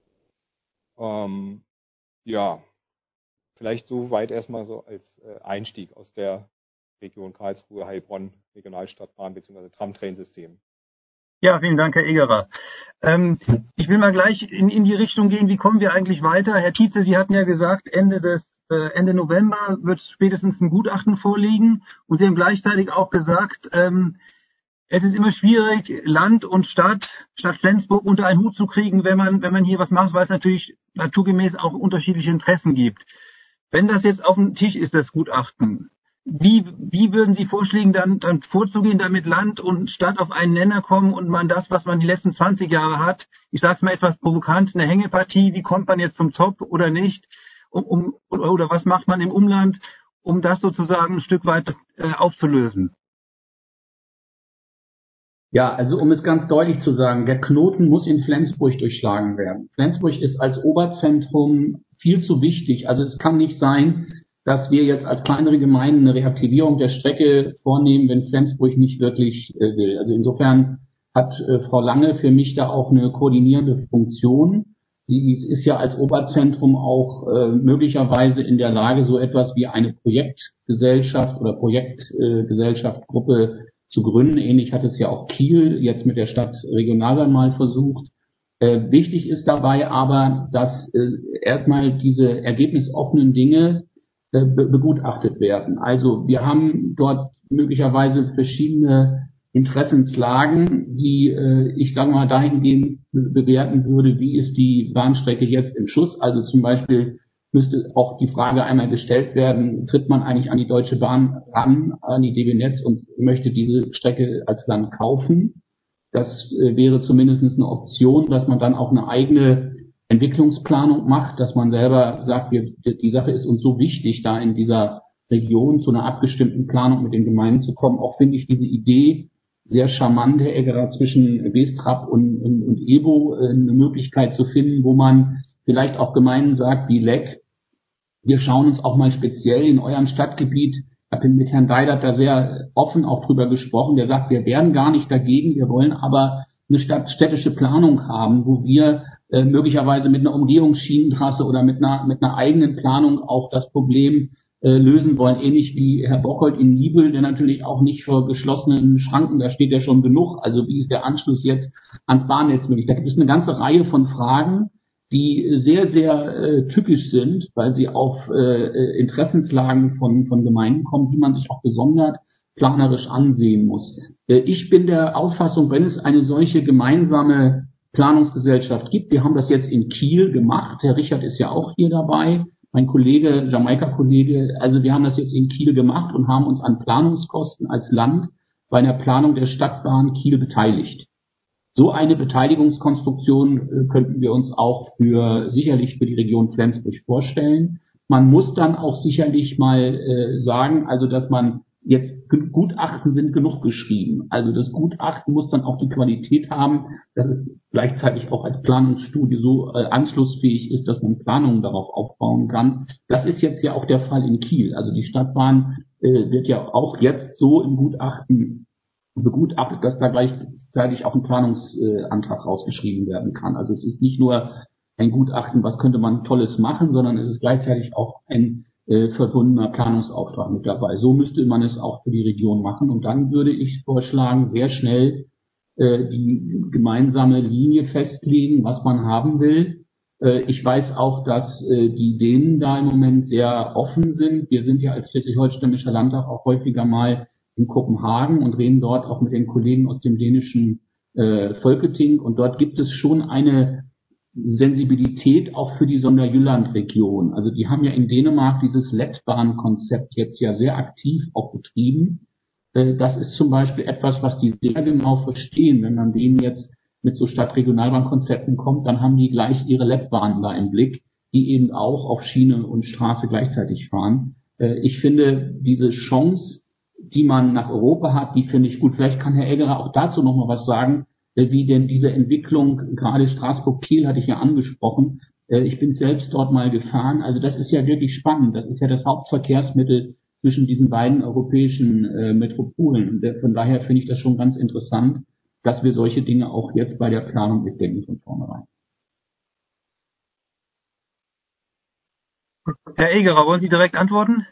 Ähm, ja, vielleicht so weit erstmal so als äh, Einstieg aus der Region Karlsruhe, Heilbronn, Regionalstadtbahn bzw. Tram-Train-System. Ja, vielen Dank, Herr Egerer. Ähm, ich will mal gleich in, in die Richtung gehen, wie kommen wir eigentlich weiter? Herr Tietze, Sie hatten ja gesagt, Ende des äh, Ende November wird spätestens ein Gutachten vorliegen. Und Sie haben gleichzeitig auch gesagt, ähm, es ist immer schwierig, Land und Stadt, Stadt Flensburg unter einen Hut zu kriegen, wenn man, wenn man hier was macht, weil es natürlich naturgemäß auch unterschiedliche Interessen gibt. Wenn das jetzt auf dem Tisch ist, das Gutachten, wie, wie würden Sie vorschlagen, dann, dann vorzugehen, damit Land und Stadt auf einen Nenner kommen und man das, was man die letzten zwanzig Jahre hat, ich sage es mal etwas provokant, eine Hängepartie, wie kommt man jetzt zum Top oder nicht, um, um, oder was macht man im Umland, um das sozusagen ein Stück weit äh, aufzulösen? Ja, also um es ganz deutlich zu sagen, der Knoten muss in Flensburg durchschlagen werden. Flensburg ist als Oberzentrum viel zu wichtig. Also es kann nicht sein, dass wir jetzt als kleinere Gemeinde eine Reaktivierung der Strecke vornehmen, wenn Flensburg nicht wirklich äh, will. Also insofern hat äh, Frau Lange für mich da auch eine koordinierende Funktion. Sie ist ja als Oberzentrum auch äh, möglicherweise in der Lage, so etwas wie eine Projektgesellschaft oder Projektgesellschaftgruppe äh, zu gründen. Ähnlich hat es ja auch Kiel jetzt mit der Stadt Regionalbahn mal versucht. Äh, wichtig ist dabei aber, dass äh, erstmal diese ergebnisoffenen Dinge äh, be- begutachtet werden. Also wir haben dort möglicherweise verschiedene Interessenslagen, die äh, ich sage mal dahingehend be- bewerten würde, wie ist die Bahnstrecke jetzt im Schuss. Also zum Beispiel müsste auch die Frage einmal gestellt werden, tritt man eigentlich an die Deutsche Bahn ran, an die D B Netz und möchte diese Strecke als Land kaufen. Das äh, wäre zumindest eine Option, dass man dann auch eine eigene Entwicklungsplanung macht, dass man selber sagt, wir, die Sache ist uns so wichtig, da in dieser Region zu einer abgestimmten Planung mit den Gemeinden zu kommen. Auch finde ich diese Idee sehr charmant, Herr Eggerer, zwischen Westrap und, und, und Ebo äh, eine Möglichkeit zu finden, wo man vielleicht auch Gemeinden sagt, wie Leck, wir schauen uns auch mal speziell in eurem Stadtgebiet, ich habe mit Herrn Deidert da sehr offen auch drüber gesprochen, der sagt, wir wären gar nicht dagegen, wir wollen aber eine Stadt, städtische Planung haben, wo wir äh, möglicherweise mit einer Umgehungsschienentrasse oder mit einer, mit einer eigenen Planung auch das Problem äh, lösen wollen, ähnlich wie Herr Bockhold in Niebel, der natürlich auch nicht vor geschlossenen Schranken, da steht ja schon genug, also wie ist der Anschluss jetzt ans Bahnnetz möglich? Da gibt es eine ganze Reihe von Fragen, die sehr, sehr äh, typisch sind, weil sie auf äh, Interessenslagen von, von Gemeinden kommen, die man sich auch besonders planerisch ansehen muss. Äh, ich bin der Auffassung, wenn es eine solche gemeinsame Planungsgesellschaft gibt, wir haben das jetzt in Kiel gemacht, Herr Richard ist ja auch hier dabei, mein Kollege, Jamaika-Kollege, also wir haben das jetzt in Kiel gemacht und haben uns an Planungskosten als Land bei einer Planung der Stadtbahn Kiel beteiligt. So eine Beteiligungskonstruktion äh, könnten wir uns auch für sicherlich für die Region Flensburg vorstellen. Man muss dann auch sicherlich mal äh, sagen, also dass man jetzt Gutachten sind genug geschrieben. Also das Gutachten muss dann auch die Qualität haben, dass es gleichzeitig auch als Planungsstudie so äh, anschlussfähig ist, dass man Planungen darauf aufbauen kann. Das ist jetzt ja auch der Fall in Kiel. Also die Stadtbahn äh, wird ja auch jetzt so im Gutachten begutachtet, dass da gleichzeitig auch ein Planungsantrag rausgeschrieben werden kann. Also es ist nicht nur ein Gutachten, was könnte man Tolles machen, sondern es ist gleichzeitig auch ein äh, verbundener Planungsauftrag mit dabei. So müsste man es auch für die Region machen. Und dann würde ich vorschlagen, sehr schnell äh, die gemeinsame Linie festlegen, was man haben will. Äh, ich weiß auch, dass äh, die Dänen da im Moment sehr offen sind. Wir sind ja als Schleswig-Holsteinischer Landtag auch häufiger mal in Kopenhagen und reden dort auch mit den Kollegen aus dem dänischen äh, Folketing. Und dort gibt es schon eine Sensibilität auch für die Sonderjylland-Region. Also die haben ja in Dänemark dieses Lettbahn-Konzept jetzt ja sehr aktiv auch betrieben. Äh, das ist zum Beispiel etwas, was die sehr genau verstehen. Wenn man denen jetzt mit so Stadtregionalbahnkonzepten kommt, dann haben die gleich ihre Lettbahnen da im Blick, die eben auch auf Schiene und Straße gleichzeitig fahren. Äh, ich finde diese Chance, die man nach Europa hat, die finde ich gut. Vielleicht kann Herr Eggerer auch dazu noch mal was sagen, wie denn diese Entwicklung, gerade Straßburg-Kiel hatte ich ja angesprochen, ich bin selbst dort mal gefahren, also das ist ja wirklich spannend, das ist ja das Hauptverkehrsmittel zwischen diesen beiden europäischen äh, Metropolen. Und von daher finde ich das schon ganz interessant, dass wir solche Dinge auch jetzt bei der Planung mitdenken von vornherein. Herr Egerer, wollen Sie direkt antworten?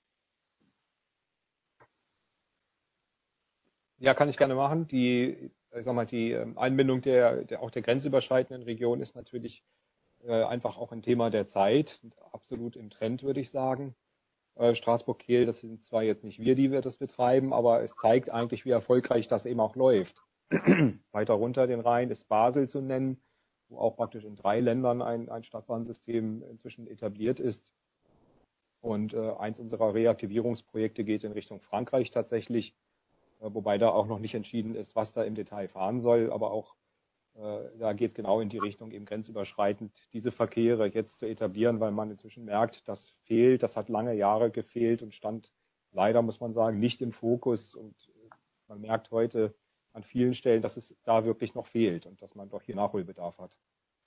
Ja, kann ich gerne machen. Die, ich sag mal, die Einbindung der, der auch der grenzüberschreitenden Region ist natürlich äh, einfach auch ein Thema der Zeit, absolut im Trend, würde ich sagen. Äh, Straßburg-Kehl, das sind zwar jetzt nicht wir, die wir das betreiben, aber es zeigt eigentlich, wie erfolgreich das eben auch läuft. Weiter runter den Rhein ist Basel zu nennen, wo auch praktisch in drei Ländern ein, ein Stadtbahnsystem inzwischen etabliert ist. Und äh, eins unserer Reaktivierungsprojekte geht in Richtung Frankreich tatsächlich, wobei da auch noch nicht entschieden ist, was da im Detail fahren soll, aber auch äh, da geht genau in die Richtung, eben grenzüberschreitend diese Verkehre jetzt zu etablieren, weil man inzwischen merkt, das fehlt, das hat lange Jahre gefehlt und stand leider, muss man sagen, nicht im Fokus und man merkt heute an vielen Stellen, dass es da wirklich noch fehlt und dass man doch hier Nachholbedarf hat.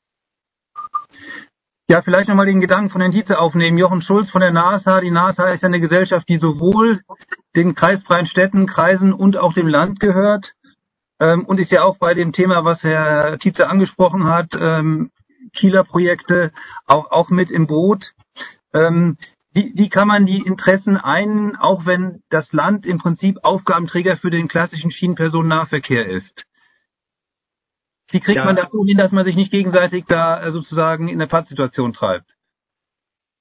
Ja, vielleicht nochmal den Gedanken von Herrn Tietze aufnehmen. Jochen Schulz von der NASA. Die NASA ist ja eine Gesellschaft, die sowohl den kreisfreien Städten, Kreisen und auch dem Land gehört ähm, und ist ja auch bei dem Thema, was Herr Tietze angesprochen hat, ähm, Kieler Projekte, auch, auch mit im Boot. Ähm, wie, wie kann man die Interessen ein, auch wenn das Land im Prinzip Aufgabenträger für den klassischen Schienenpersonennahverkehr ist? Wie kriegt ja. man das so hin, dass man sich nicht gegenseitig da sozusagen in eine Pattsituation treibt?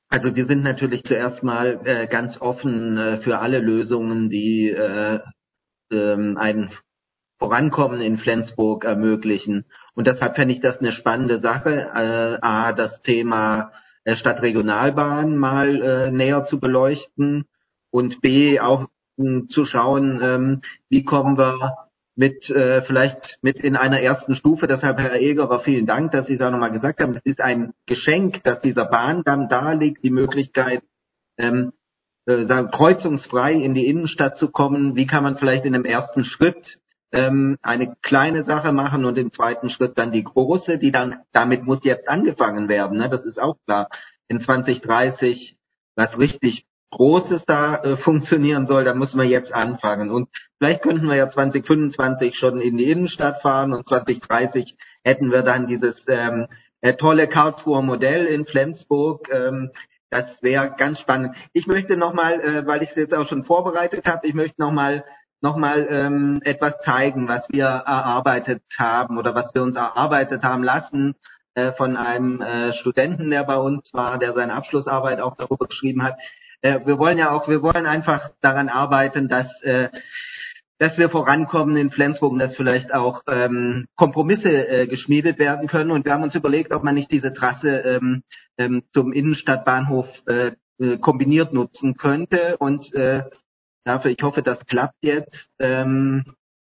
Also wir sind natürlich zuerst mal äh, ganz offen äh, für alle Lösungen, die äh, ähm, ein Vorankommen in Flensburg ermöglichen. Und deshalb fände ich das eine spannende Sache, äh, A, das Thema äh, Stadtregionalbahn mal äh, näher zu beleuchten und B, auch mh, zu schauen, ähm, wie kommen wir mit äh, vielleicht mit in einer ersten Stufe. Deshalb, Herr Egerer, vielen Dank, dass Sie es auch nochmal gesagt haben. Es ist ein Geschenk, dass dieser Bahndamm da liegt, die Möglichkeit, ähm, äh, sagen, kreuzungsfrei in die Innenstadt zu kommen. Wie kann man vielleicht in einem ersten Schritt ähm, eine kleine Sache machen und im zweiten Schritt dann die große, die dann, damit muss jetzt angefangen werden, ne? Das ist auch klar. In zwanzig dreißig was richtig Großes da äh, funktionieren soll, dann müssen wir jetzt anfangen. Und vielleicht könnten wir ja zwanzig fünfundzwanzig schon in die Innenstadt fahren und zwanzig dreißig hätten wir dann dieses ähm, äh, tolle Karlsruher Modell in Flensburg. Ähm, das wäre ganz spannend. Ich möchte nochmal, äh, weil ich es jetzt auch schon vorbereitet habe, ich möchte nochmal noch mal ähm, etwas zeigen, was wir erarbeitet haben oder was wir uns erarbeitet haben lassen äh, von einem äh, Studenten, der bei uns war, der seine Abschlussarbeit auch darüber geschrieben hat. Äh, wir wollen ja auch, wir wollen einfach daran arbeiten, dass äh, dass wir vorankommen in Flensburg und dass vielleicht auch ähm, Kompromisse äh, geschmiedet werden können. Und wir haben uns überlegt, ob man nicht diese Trasse ähm, ähm, zum Innenstadtbahnhof äh, äh, kombiniert nutzen könnte. Und äh, dafür, ich hoffe, das klappt jetzt, ähm,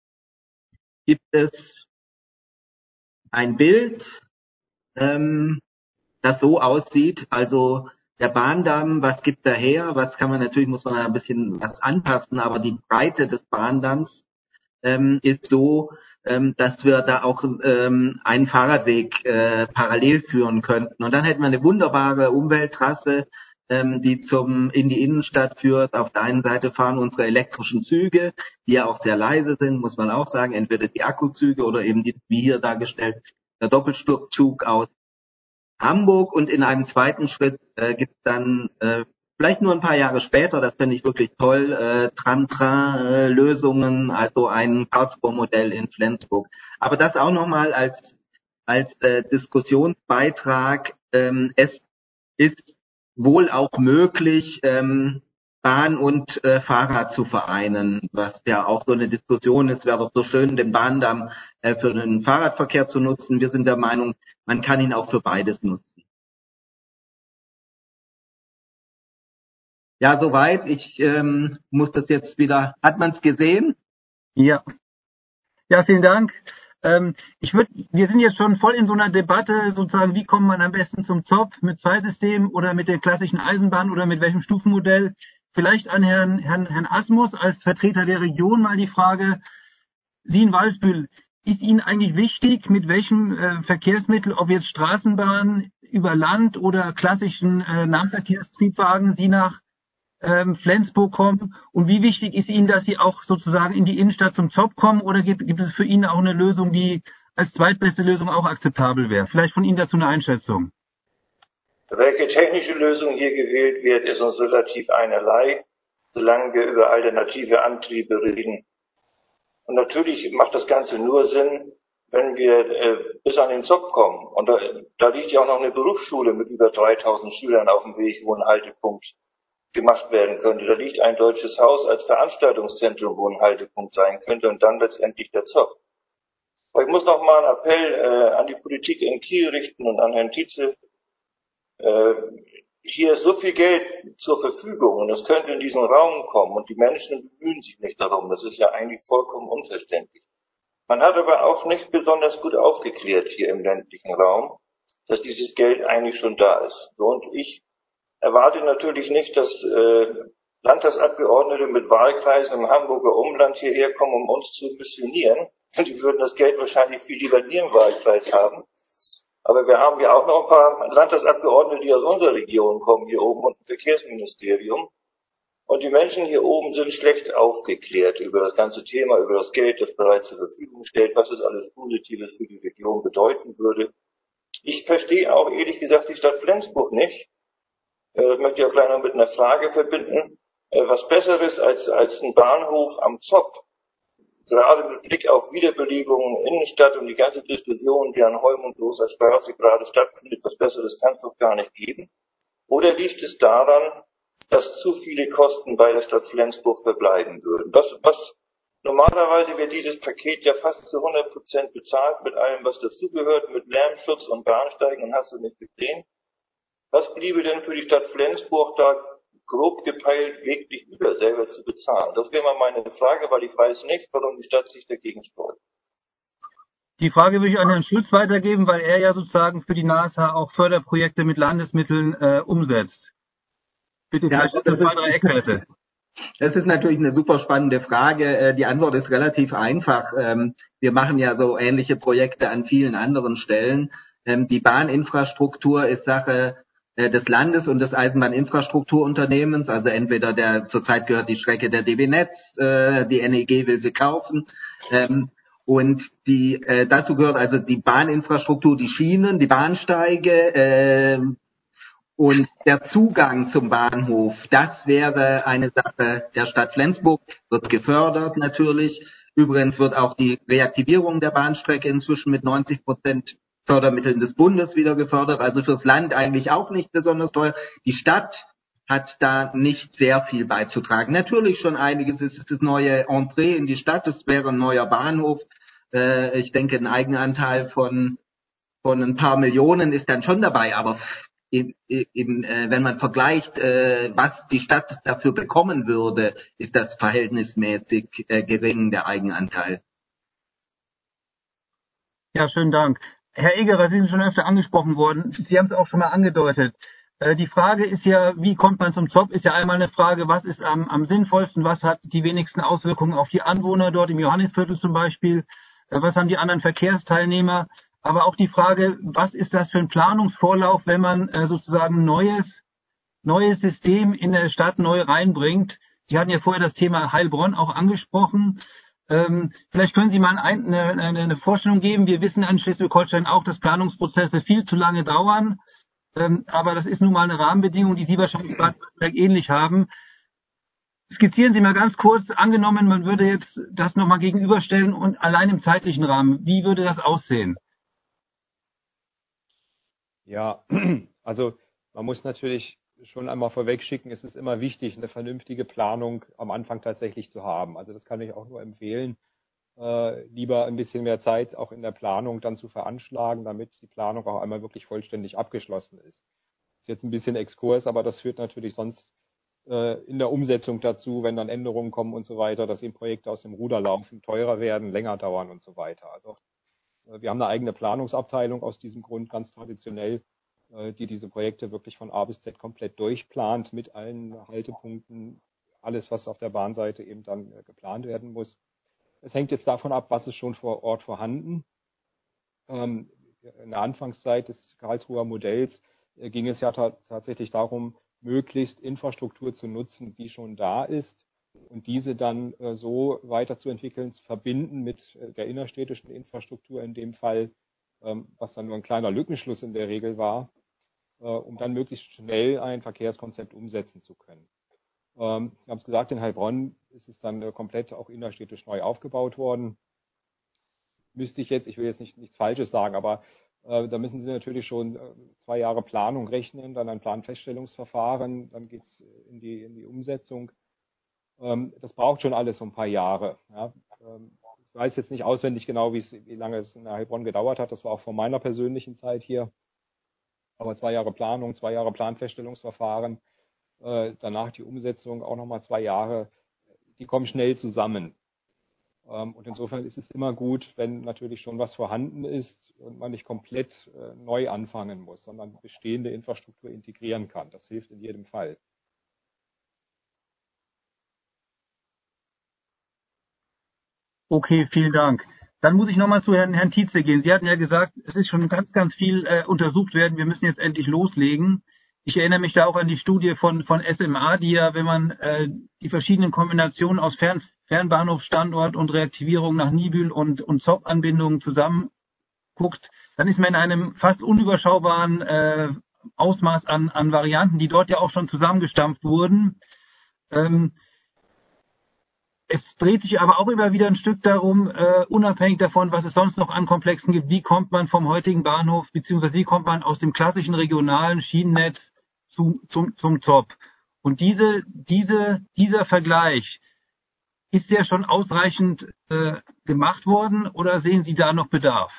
gibt es ein Bild, ähm, das so aussieht. Also der Bahndamm, was gibt er her? Was kann man, natürlich muss man ein bisschen was anpassen, aber die Breite des Bahndamms ähm, ist so, ähm, dass wir da auch ähm, einen Fahrradweg äh, parallel führen könnten. Und dann hätten wir eine wunderbare Umwelttrasse, ähm, die zum in die Innenstadt führt. Auf der einen Seite fahren unsere elektrischen Züge, die ja auch sehr leise sind, muss man auch sagen, entweder die Akkuzüge oder eben die, wie hier dargestellt, der Doppelstockzug aus Hamburg, und in einem zweiten Schritt äh, gibt es dann äh, vielleicht nur ein paar Jahre später, das finde ich wirklich toll, äh, Tram-Train-Lösungen, also ein Karlsruher Modell in Flensburg. Aber das auch nochmal als als äh, Diskussionsbeitrag. Ähm, es ist wohl auch möglich, ähm, Bahn und äh, Fahrrad zu vereinen, was ja auch so eine Diskussion ist. Wäre doch so schön, den Bahndamm äh, für den Fahrradverkehr zu nutzen. Wir sind der Meinung, man kann ihn auch für beides nutzen. Ja, soweit. Ich ähm, muss das jetzt wieder. Hat man es gesehen? Ja. Ja, vielen Dank. Ähm, ich würde, wir sind jetzt schon voll in so einer Debatte, sozusagen, wie kommt man am besten zum Zopf, mit Zweisystem oder mit der klassischen Eisenbahn oder mit welchem Stufenmodell? Vielleicht an Herrn, Herrn, Herrn Asmus als Vertreter der Region mal die Frage, Sie in Walsbühl, ist Ihnen eigentlich wichtig, mit welchem äh, Verkehrsmittel, ob jetzt Straßenbahn über Land oder klassischen äh, Nahverkehrstriebwagen, Sie nach ähm, Flensburg kommen? Und wie wichtig ist Ihnen, dass Sie auch sozusagen in die Innenstadt zum Zopf kommen? Oder gibt, gibt es für ihn auch eine Lösung, die als zweitbeste Lösung auch akzeptabel wäre? Vielleicht von Ihnen dazu eine Einschätzung. Welche technische Lösung hier gewählt wird, ist uns relativ einerlei, solange wir über alternative Antriebe reden. Und natürlich macht das Ganze nur Sinn, wenn wir äh, bis an den Zopf kommen. Und da, da liegt ja auch noch eine Berufsschule mit über dreitausend Schülern auf dem Weg, wo ein Haltepunkt gemacht werden könnte. Da liegt ein deutsches Haus als Veranstaltungszentrum, wo ein Haltepunkt sein könnte, und dann letztendlich der Zopf. Aber ich muss noch mal einen Appell äh, an die Politik in Kiel richten und an Herrn Tietze. Äh, hier ist so viel Geld zur Verfügung und es könnte in diesen Raum kommen und die Menschen bemühen sich nicht darum. Das ist ja eigentlich vollkommen unverständlich. Man hat aber auch nicht besonders gut aufgeklärt hier im ländlichen Raum, dass dieses Geld eigentlich schon da ist. So, und ich erwarte natürlich nicht, dass äh, Landtagsabgeordnete mit Wahlkreisen im Hamburger Umland hierher kommen, um uns zu missionieren. Die würden das Geld wahrscheinlich viel lieber in ihrem Wahlkreis haben. Aber wir haben ja auch noch ein paar Landtagsabgeordnete, die aus unserer Region kommen, hier oben, und ein Verkehrsministerium. Und die Menschen hier oben sind schlecht aufgeklärt über das ganze Thema, über das Geld, das bereits zur Verfügung steht, was es alles Positives für die Region bedeuten würde. Ich verstehe auch ehrlich gesagt die Stadt Flensburg nicht. Das möchte ich auch gleich noch mit einer Frage verbinden. Was Besseres als, als ein Bahnhof am Zopf, gerade mit Blick auf Wiederbelebungen in Innenstadt und die ganze Diskussion, die an Holm und Großer Straße gerade stattfindet, was Besseres kann es doch gar nicht geben. Oder liegt es daran, dass zu viele Kosten bei der Stadt Flensburg verbleiben würden? Was, was, normalerweise wird dieses Paket ja fast zu hundert Prozent bezahlt mit allem, was dazugehört, mit Lärmschutz und Bahnsteigen und hast du nicht gesehen. Was bliebe denn für die Stadt Flensburg da grob gepeilt wirklich über selber zu bezahlen? Das wäre mal meine Frage, weil ich weiß nicht, warum die Stadt sich dagegen sträubt. Die Frage würde ich an Herrn Schulz weitergeben, weil er ja sozusagen für die NASA auch Förderprojekte mit Landesmitteln äh, umsetzt. Bitte Ja, vielleicht das zwei, drei Eckwerte. Das ist natürlich eine super spannende Frage. Die Antwort ist relativ einfach. Wir machen ja so ähnliche Projekte an vielen anderen Stellen. Die Bahninfrastruktur ist Sache des Landes und des Eisenbahninfrastrukturunternehmens. Also entweder der, zurzeit gehört die Strecke der D B Netz, die N E G will sie kaufen. Und die, dazu gehört also die Bahninfrastruktur, die Schienen, die Bahnsteige, und der Zugang zum Bahnhof, das wäre eine Sache der Stadt Flensburg, wird gefördert natürlich. Übrigens wird auch die Reaktivierung der Bahnstrecke inzwischen mit neunzig Prozent Fördermitteln des Bundes wieder gefördert. Also fürs Land eigentlich auch nicht besonders teuer. Die Stadt hat da nicht sehr viel beizutragen. Natürlich schon einiges. Es ist das neue Entree in die Stadt. Es wäre ein neuer Bahnhof. Äh, ich denke, ein Eigenanteil von, von ein paar Millionen ist dann schon dabei. Aber Eben, eben, äh, wenn man vergleicht, äh, was die Stadt dafür bekommen würde, ist das verhältnismäßig äh, gering, der Eigenanteil. Ja, schönen Dank. Herr Egerer, Sie sind schon öfter angesprochen worden. Sie haben es auch schon mal angedeutet. Äh, die Frage ist ja, wie kommt man zum Job, ist ja einmal eine Frage, was ist am, am sinnvollsten, was hat die wenigsten Auswirkungen auf die Anwohner dort im Johannisviertel zum Beispiel, äh, was haben die anderen Verkehrsteilnehmer. Aber auch die Frage, was ist das für ein Planungsvorlauf, wenn man äh, sozusagen ein neues, neues System in der Stadt neu reinbringt? Sie hatten ja vorher das Thema Heilbronn auch angesprochen. Ähm, vielleicht können Sie mal ein, eine, eine Vorstellung geben. Wir wissen an Schleswig-Holstein auch, dass Planungsprozesse viel zu lange dauern. Ähm, aber das ist nun mal eine Rahmenbedingung, die Sie wahrscheinlich ähnlich haben. Skizzieren Sie mal ganz kurz, angenommen, man würde jetzt das nochmal gegenüberstellen und allein im zeitlichen Rahmen, wie würde das aussehen? Ja, also man muss natürlich schon einmal vorweg schicken, es ist immer wichtig, eine vernünftige Planung am Anfang tatsächlich zu haben. Also das kann ich auch nur empfehlen, äh, lieber ein bisschen mehr Zeit auch in der Planung dann zu veranschlagen, damit die Planung auch einmal wirklich vollständig abgeschlossen ist. Das ist jetzt ein bisschen Exkurs, aber das führt natürlich sonst äh, in der Umsetzung dazu, wenn dann Änderungen kommen und so weiter, dass eben Projekte aus dem Ruder laufen, teurer werden, länger dauern und so weiter. Also wir haben eine eigene Planungsabteilung aus diesem Grund, ganz traditionell, die diese Projekte wirklich von A bis Z komplett durchplant, mit allen Haltepunkten, alles, was auf der Bahnseite eben dann geplant werden muss. Es hängt jetzt davon ab, was ist schon vor Ort vorhanden. In der Anfangszeit des Karlsruher Modells ging es ja ta- tatsächlich darum, möglichst Infrastruktur zu nutzen, die schon da ist, und diese dann äh, so weiterzuentwickeln, zu verbinden mit äh, der innerstädtischen Infrastruktur in dem Fall, ähm, was dann nur ein kleiner Lückenschluss in der Regel war, äh, um dann möglichst schnell ein Verkehrskonzept umsetzen zu können. Ähm, Sie haben es gesagt, in Heilbronn ist es dann äh, komplett auch innerstädtisch neu aufgebaut worden. Müsste ich jetzt, ich will jetzt nicht nichts Falsches sagen, aber äh, da müssen Sie natürlich schon äh, zwei Jahre Planung rechnen, dann ein Planfeststellungsverfahren, dann geht es in die, in die Umsetzung. Das braucht schon alles so ein paar Jahre. Ja. Ich weiß jetzt nicht auswendig genau, wie lange es in Heilbronn gedauert hat. Das war auch vor meiner persönlichen Zeit hier. Aber zwei Jahre Planung, zwei Jahre Planfeststellungsverfahren, äh, danach die Umsetzung, auch nochmal zwei Jahre, die kommen schnell zusammen. Ähm, und insofern ist es immer gut, wenn natürlich schon was vorhanden ist und man nicht komplett äh, neu anfangen muss, sondern bestehende Infrastruktur integrieren kann. Das hilft in jedem Fall. Okay, vielen Dank. Dann muss ich nochmal zu Herrn, Herrn Tietze gehen. Sie hatten ja gesagt, es ist schon ganz, ganz viel äh, untersucht werden. Wir müssen jetzt endlich loslegen. Ich erinnere mich da auch an die Studie von, von S M A, die ja, wenn man äh, die verschiedenen Kombinationen aus Fern, Fernbahnhofsstandort und Reaktivierung nach Niebüll und, und Zob-Anbindungen zusammen guckt, dann ist man in einem fast unüberschaubaren äh, Ausmaß an, an Varianten, die dort ja auch schon zusammengestampft wurden. Ähm, Es dreht sich aber auch immer wieder ein Stück darum, äh, unabhängig davon, was es sonst noch an Komplexen gibt, wie kommt man vom heutigen Bahnhof, beziehungsweise wie kommt man aus dem klassischen regionalen Schienennetz zum, zum, zum Top. Und diese, diese, dieser Vergleich, ist der schon ausreichend äh, gemacht worden oder sehen Sie da noch Bedarf?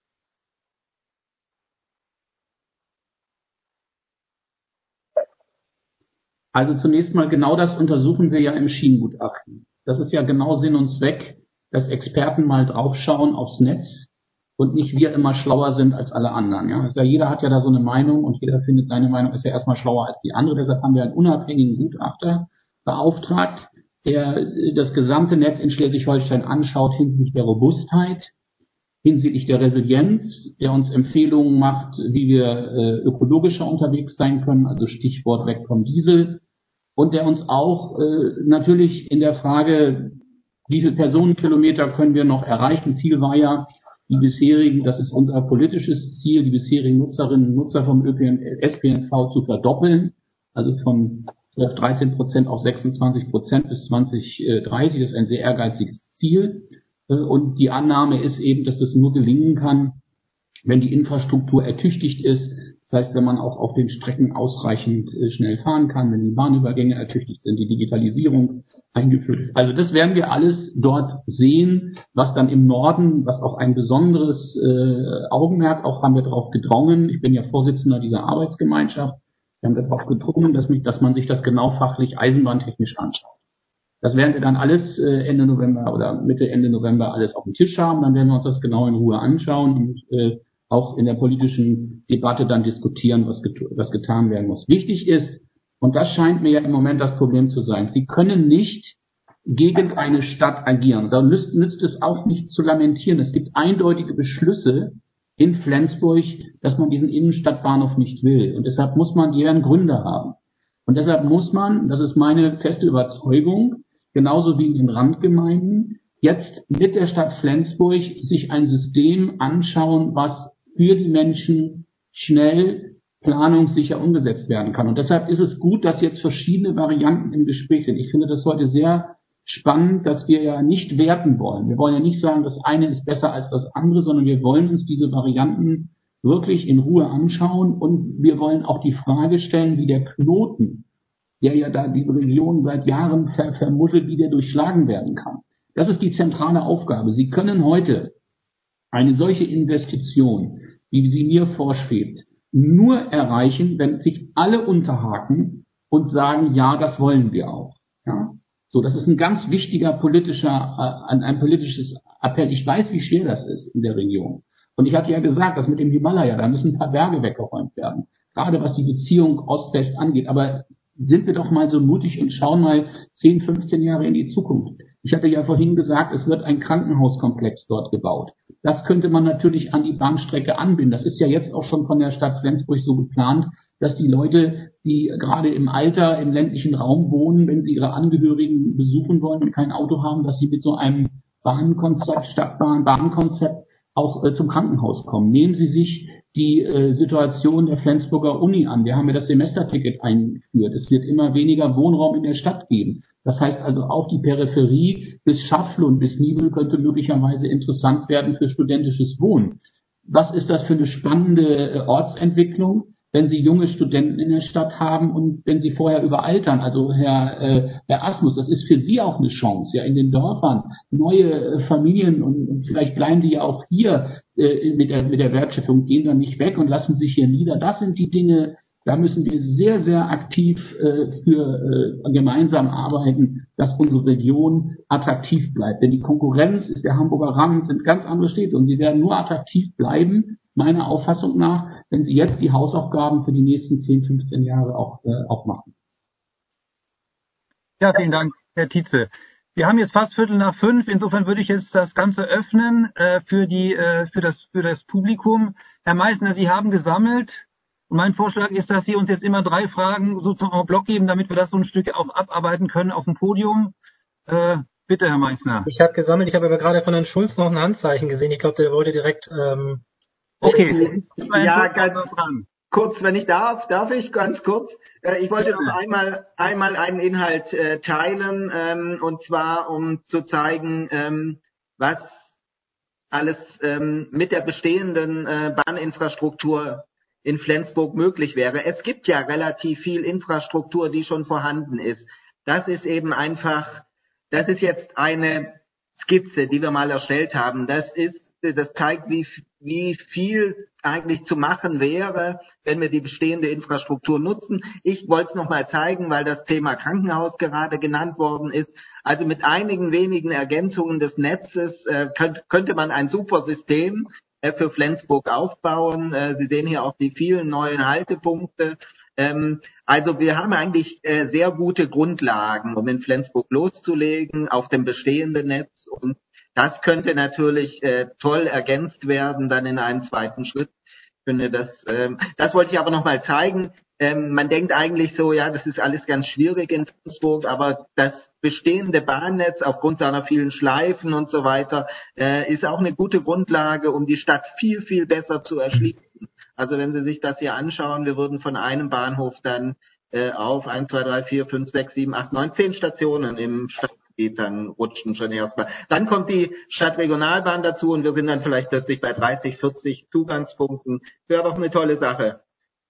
Also zunächst mal, genau das untersuchen wir ja im Schienengutachten. Das ist ja genau Sinn und Zweck, dass Experten mal draufschauen aufs Netz und nicht wir immer schlauer sind als alle anderen. Ja? Also jeder hat ja da so eine Meinung und jeder findet, seine Meinung ist ja erstmal schlauer als die andere. Deshalb haben wir einen unabhängigen Gutachter beauftragt, der das gesamte Netz in Schleswig-Holstein anschaut hinsichtlich der Robustheit, hinsichtlich der Resilienz, der uns Empfehlungen macht, wie wir äh, ökologischer unterwegs sein können, also Stichwort weg vom Diesel, und der uns auch äh, natürlich in der Frage, wie viele Personenkilometer können wir noch erreichen. Ziel war ja, die bisherigen, das ist unser politisches Ziel, die bisherigen Nutzerinnen und Nutzer vom S P N V zu verdoppeln, also von dreizehn Prozent auf sechsundzwanzig Prozent bis zwanzig dreißig. Das ist ein sehr ehrgeiziges Ziel. Und die Annahme ist eben, dass das nur gelingen kann, wenn die Infrastruktur ertüchtigt ist. Das heißt, wenn man auch auf den Strecken ausreichend schnell fahren kann, wenn die Bahnübergänge ertüchtigt sind, die Digitalisierung eingeführt ist. Also das werden wir alles dort sehen, was dann im Norden, was auch ein besonderes äh, Augenmerk, auch haben wir darauf gedrungen. Ich bin ja Vorsitzender dieser Arbeitsgemeinschaft. Wir haben darauf gedrungen, dass, mich, dass man sich das genau fachlich eisenbahntechnisch anschaut. Das werden wir dann alles äh, Ende November oder Mitte, Ende November alles auf dem Tisch haben. Dann werden wir uns das genau in Ruhe anschauen und äh, auch in der politischen Debatte dann diskutieren, was, get- was getan werden muss. Wichtig ist, und das scheint mir ja im Moment das Problem zu sein, Sie können nicht gegen eine Stadt agieren. Da nützt, nützt es auch nicht zu lamentieren. Es gibt eindeutige Beschlüsse in Flensburg, dass man diesen Innenstadtbahnhof nicht will. Und deshalb muss man deren Gründe haben. Und deshalb muss man, das ist meine feste Überzeugung, genauso wie in den Randgemeinden, jetzt mit der Stadt Flensburg sich ein System anschauen, was für die Menschen schnell planungssicher umgesetzt werden kann. Und deshalb ist es gut, dass jetzt verschiedene Varianten im Gespräch sind. Ich finde das heute sehr spannend, dass wir ja nicht werten wollen. Wir wollen ja nicht sagen, das eine ist besser als das andere, sondern wir wollen uns diese Varianten wirklich in Ruhe anschauen und wir wollen auch die Frage stellen, wie der Knoten, der ja da die Region seit Jahren ver- vermuschelt, wie der durchschlagen werden kann. Das ist die zentrale Aufgabe. Sie können heute eine solche Investition, wie sie mir vorschwebt, nur erreichen, wenn sich alle unterhaken und sagen, ja, das wollen wir auch. Ja? So, das ist ein ganz wichtiger politischer, äh, ein, ein politisches Appell. Ich weiß, wie schwer das ist in der Region. Und ich hatte ja gesagt, dass mit dem Himalaya, da müssen ein paar Berge weggeräumt werden. Gerade was die Beziehung Ost-West angeht. Aber sind wir doch mal so mutig und schauen mal zehn, fünfzehn Jahre in die Zukunft. Ich hatte ja vorhin gesagt, es wird ein Krankenhauskomplex dort gebaut. Das könnte man natürlich an die Bahnstrecke anbinden. Das ist ja jetzt auch schon von der Stadt Flensburg so geplant, dass die Leute, die gerade im Alter im ländlichen Raum wohnen, wenn sie ihre Angehörigen besuchen wollen und kein Auto haben, dass sie mit so einem Bahnkonzept, Stadtbahn, Bahnkonzept auch äh, zum Krankenhaus kommen. Nehmen Sie sich die äh, Situation der Flensburger Uni an. Wir haben ja das Semesterticket eingeführt. Es wird immer weniger Wohnraum in der Stadt geben. Das heißt also auch die Peripherie bis Schaflund, bis Nibel könnte möglicherweise interessant werden für studentisches Wohnen. Was ist das für eine spannende äh, Ortsentwicklung, wenn Sie junge Studenten in der Stadt haben und wenn Sie vorher überaltern? Also Herr, äh, Herr Asmus, das ist für Sie auch eine Chance, ja in den Dörfern neue äh, Familien und, und vielleicht bleiben die ja auch hier äh, mit der mit der Wertschöpfung, gehen dann nicht weg und lassen sich hier nieder. Das sind die Dinge, da müssen wir sehr, sehr aktiv äh, für äh, gemeinsam arbeiten, dass unsere Region attraktiv bleibt. Denn die Konkurrenz ist der Hamburger Rand, sind ganz andere Städte und sie werden nur attraktiv bleiben, meiner Auffassung nach, wenn sie jetzt die Hausaufgaben für die nächsten zehn, fünfzehn Jahre auch, äh, auch machen. Ja, vielen Dank, Herr Tietze. Wir haben jetzt fast Viertel nach fünf. Insofern würde ich jetzt das Ganze öffnen äh, für die äh, für das für das Publikum. Herr Meissner, Sie haben gesammelt. Und mein Vorschlag ist, dass Sie uns jetzt immer drei Fragen sozusagen en bloc geben, damit wir das so ein Stück auch abarbeiten können auf dem Podium. Äh, bitte, Herr Meissner. Ich habe gesammelt. Ich habe aber gerade von Herrn Schulz noch ein Handzeichen gesehen. Ich glaube, der wollte direkt. Ähm Okay. Ja, ganz kurz, wenn ich darf, darf ich ganz kurz. Äh, ich wollte noch einmal einmal einen Inhalt äh, teilen, ähm, und zwar um zu zeigen, ähm, was alles ähm, mit der bestehenden äh, Bahninfrastruktur in Flensburg möglich wäre. Es gibt ja relativ viel Infrastruktur, die schon vorhanden ist. Das ist eben einfach, das ist jetzt eine Skizze, die wir mal erstellt haben. Das ist, das zeigt, wie, wie viel eigentlich zu machen wäre, wenn wir die bestehende Infrastruktur nutzen. Ich wollte es nochmal zeigen, weil das Thema Krankenhaus gerade genannt worden ist. Also mit einigen wenigen Ergänzungen des Netzes äh, könnte, könnte man ein super System äh, für Flensburg aufbauen. Äh, Sie sehen hier auch die vielen neuen Haltepunkte. Ähm, also wir haben eigentlich äh, sehr gute Grundlagen, um in Flensburg loszulegen auf dem bestehenden Netz, und das könnte natürlich äh, toll ergänzt werden dann in einem zweiten Schritt. Ich finde das, ähm, das wollte ich aber nochmal zeigen. Ähm, man denkt eigentlich so, ja, das ist alles ganz schwierig in Flensburg, aber das bestehende Bahnnetz aufgrund seiner vielen Schleifen und so weiter äh, ist auch eine gute Grundlage, um die Stadt viel, viel besser zu erschließen. Also wenn Sie sich das hier anschauen, wir würden von einem Bahnhof dann äh, auf eins, zwei, drei, vier, fünf, sechs, sieben, acht, neun, zehn Stationen im Stadtgebiet dann rutschen schon erstmal. Dann kommt die Stadtregionalbahn dazu und wir sind dann vielleicht plötzlich bei dreißig, vierzig Zugangspunkten. Das wäre doch eine tolle Sache.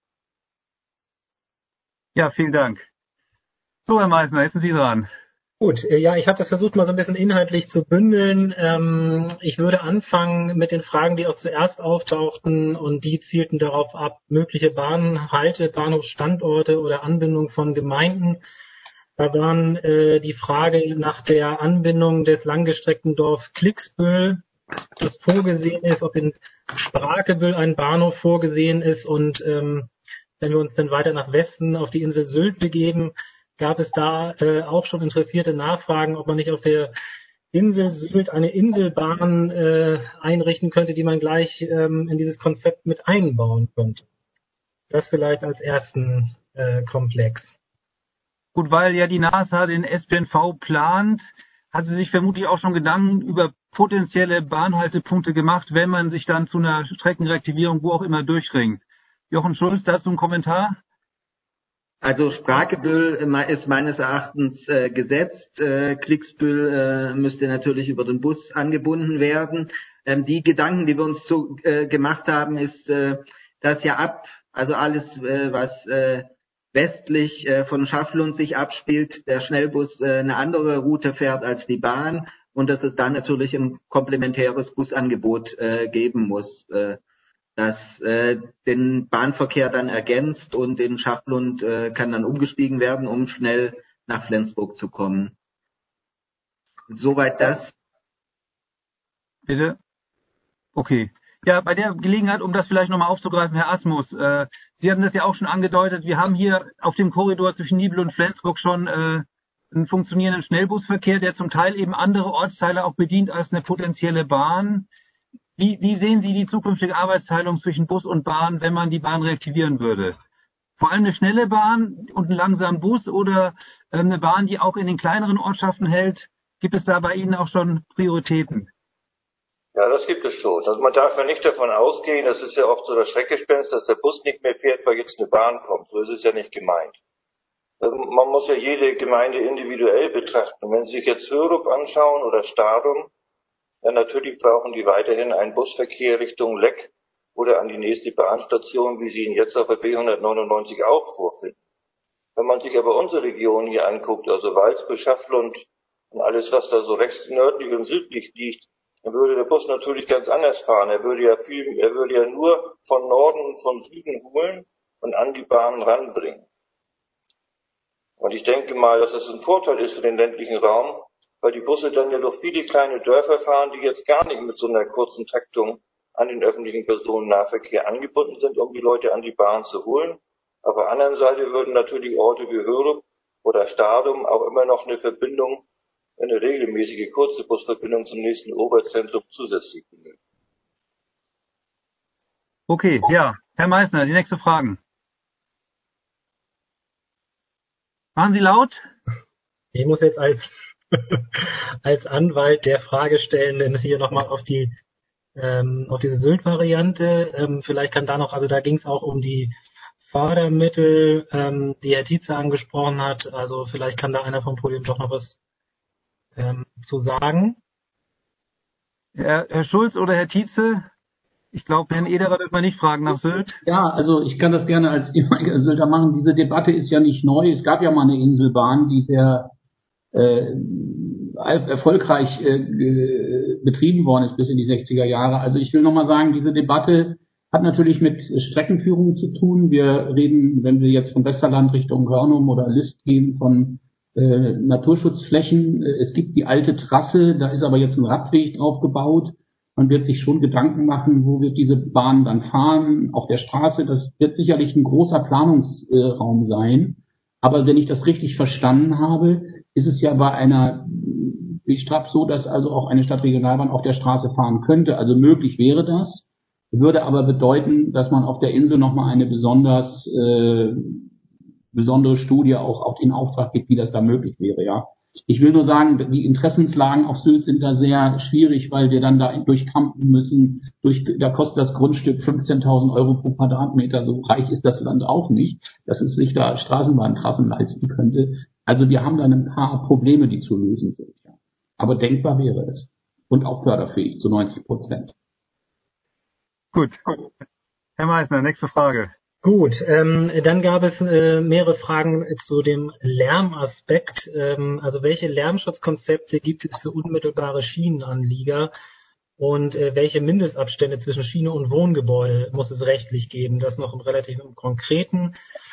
Ja, vielen Dank. So, Herr Meissner, jetzt sind Sie dran. Gut, äh, ja, ich habe das versucht, mal so ein bisschen inhaltlich zu bündeln. Ähm, ich würde anfangen mit den Fragen, die auch zuerst auftauchten, und die zielten darauf ab, mögliche Bahnhalte, Bahnhofsstandorte oder Anbindung von Gemeinden. Da waren äh, die Frage nach der Anbindung des langgestreckten Dorfs Klicksbüll, das vorgesehen ist, ob in Sprakebüll ein Bahnhof vorgesehen ist, und ähm, wenn wir uns dann weiter nach Westen auf die Insel Sylt begeben, gab es da äh, auch schon interessierte Nachfragen, ob man nicht auf der Insel Sylt eine Inselbahn äh, einrichten könnte, die man gleich ähm, in dieses Konzept mit einbauen könnte. Das vielleicht als ersten äh, Komplex. Gut, weil ja die NASA den S P N V plant, hat sie sich vermutlich auch schon Gedanken über potenzielle Bahnhaltepunkte gemacht, wenn man sich dann zu einer Streckenreaktivierung wo auch immer durchringt. Jochen Schulz, dazu ein Kommentar? Also Sprakebüll ist meines Erachtens äh, gesetzt. Äh, Klicksbüll äh, müsste natürlich über den Bus angebunden werden. Ähm, die Gedanken, die wir uns so äh, gemacht haben, ist, äh, dass ja ab, also alles, äh, was äh, westlich äh, von Schafflund sich abspielt, der Schnellbus äh, eine andere Route fährt als die Bahn, und dass es da natürlich ein komplementäres Busangebot äh, geben muss, äh, das äh, den Bahnverkehr dann ergänzt, und in Schafflund äh, kann dann umgestiegen werden, um schnell nach Flensburg zu kommen. Soweit das. Bitte? Okay. Ja, bei der Gelegenheit, um das vielleicht nochmal aufzugreifen, Herr Asmus, äh, Sie hatten das ja auch schon angedeutet, wir haben hier auf dem Korridor zwischen Nibel und Flensburg schon äh, einen funktionierenden Schnellbusverkehr, der zum Teil eben andere Ortsteile auch bedient als eine potenzielle Bahn. Wie, wie sehen Sie die zukünftige Arbeitsteilung zwischen Bus und Bahn, wenn man die Bahn reaktivieren würde? Vor allem eine schnelle Bahn und einen langsamen Bus oder äh, eine Bahn, die auch in den kleineren Ortschaften hält? Gibt es da bei Ihnen auch schon Prioritäten? Ja, das gibt es schon. Also man darf ja nicht davon ausgehen, das ist ja oft so das Schreckgespenst, dass der Bus nicht mehr fährt, weil jetzt eine Bahn kommt. So ist es ja nicht gemeint. Also man muss ja jede Gemeinde individuell betrachten. Und wenn Sie sich jetzt Hörup anschauen oder Starum, ja, natürlich brauchen die weiterhin einen Busverkehr Richtung Leck oder an die nächste Bahnstation, wie Sie ihn jetzt auf der B hundertneunundneunzig auch vorfinden. Wenn man sich aber unsere Region hier anguckt, also Walsbüll, Schafflund und alles, was da so rechts, nördlich und südlich liegt, dann würde der Bus natürlich ganz anders fahren. Er würde ja viel, er würde ja nur von Norden und von Süden holen und an die Bahn ranbringen. Und ich denke mal, dass es ein Vorteil ist für den ländlichen Raum, weil die Busse dann ja durch viele kleine Dörfer fahren, die jetzt gar nicht mit so einer kurzen Taktung an den öffentlichen Personennahverkehr angebunden sind, um die Leute an die Bahn zu holen. Auf der anderen Seite würden natürlich Orte wie Hörup oder Stadum auch immer noch eine Verbindung, eine regelmäßige kurze Busverbindung zum nächsten Oberzentrum zusätzlich benötigen. Okay, ja. Herr Meissner, die nächste Fragen. Waren Sie laut? Ich muss jetzt als, als Anwalt der Fragestellenden hier nochmal auf die ähm, auf diese Sylt-Variante. Ähm, vielleicht kann da noch, also da ging es auch um die Fördermittel, ähm, die Herr Tietze angesprochen hat. Also vielleicht kann da einer vom Podium doch noch was ähm, zu sagen. Herr, Herr Schulz oder Herr Tietze? Ich glaube, Herrn Ederer wird man nicht fragen nach Sylt. Ja, also ich kann das gerne als ehemaliger Sylter machen. Diese Debatte ist ja nicht neu. Es gab ja mal eine Inselbahn, die sehr äh, erfolgreich äh, betrieben worden ist bis in die sechziger Jahre. Also ich will nochmal sagen, diese Debatte hat natürlich mit Streckenführung zu tun. Wir reden, wenn wir jetzt vom Westerland Richtung Hörnum oder List gehen, von äh, Naturschutzflächen. Es gibt die alte Trasse, da ist aber jetzt ein Radweg drauf gebaut. Man wird sich schon Gedanken machen, wo wird diese Bahn dann fahren, auf der Straße. Das wird sicherlich ein großer Planungsraum sein. Aber wenn ich das richtig verstanden habe, ist es ja bei einer B Strap so, dass also auch eine Stadtregionalbahn auf der Straße fahren könnte. Also möglich wäre das, würde aber bedeuten, dass man auf der Insel nochmal eine besonders äh, besondere Studie auch, auch in Auftrag gibt, wie das da möglich wäre, ja. Ich will nur sagen, die Interessenslagen auf Sylt sind da sehr schwierig, weil wir dann da durchkampen müssen. Durch, da kostet das Grundstück fünfzehntausend Euro pro Quadratmeter. So reich ist das Land auch nicht, dass es sich da Straßenbahntrassen leisten könnte. Also wir haben da ein paar Probleme, die zu lösen sind. Ja. Aber denkbar wäre es. Und auch förderfähig zu neunzig Prozent. Gut. Herr Meissner, nächste Frage. Gut, ähm, dann gab es äh, mehrere Fragen zu dem Lärmaspekt. Ähm, also welche Lärmschutzkonzepte gibt es für unmittelbare Schienenanlieger und äh, welche Mindestabstände zwischen Schiene und Wohngebäude muss es rechtlich geben? Das noch im relativ im Konkreten.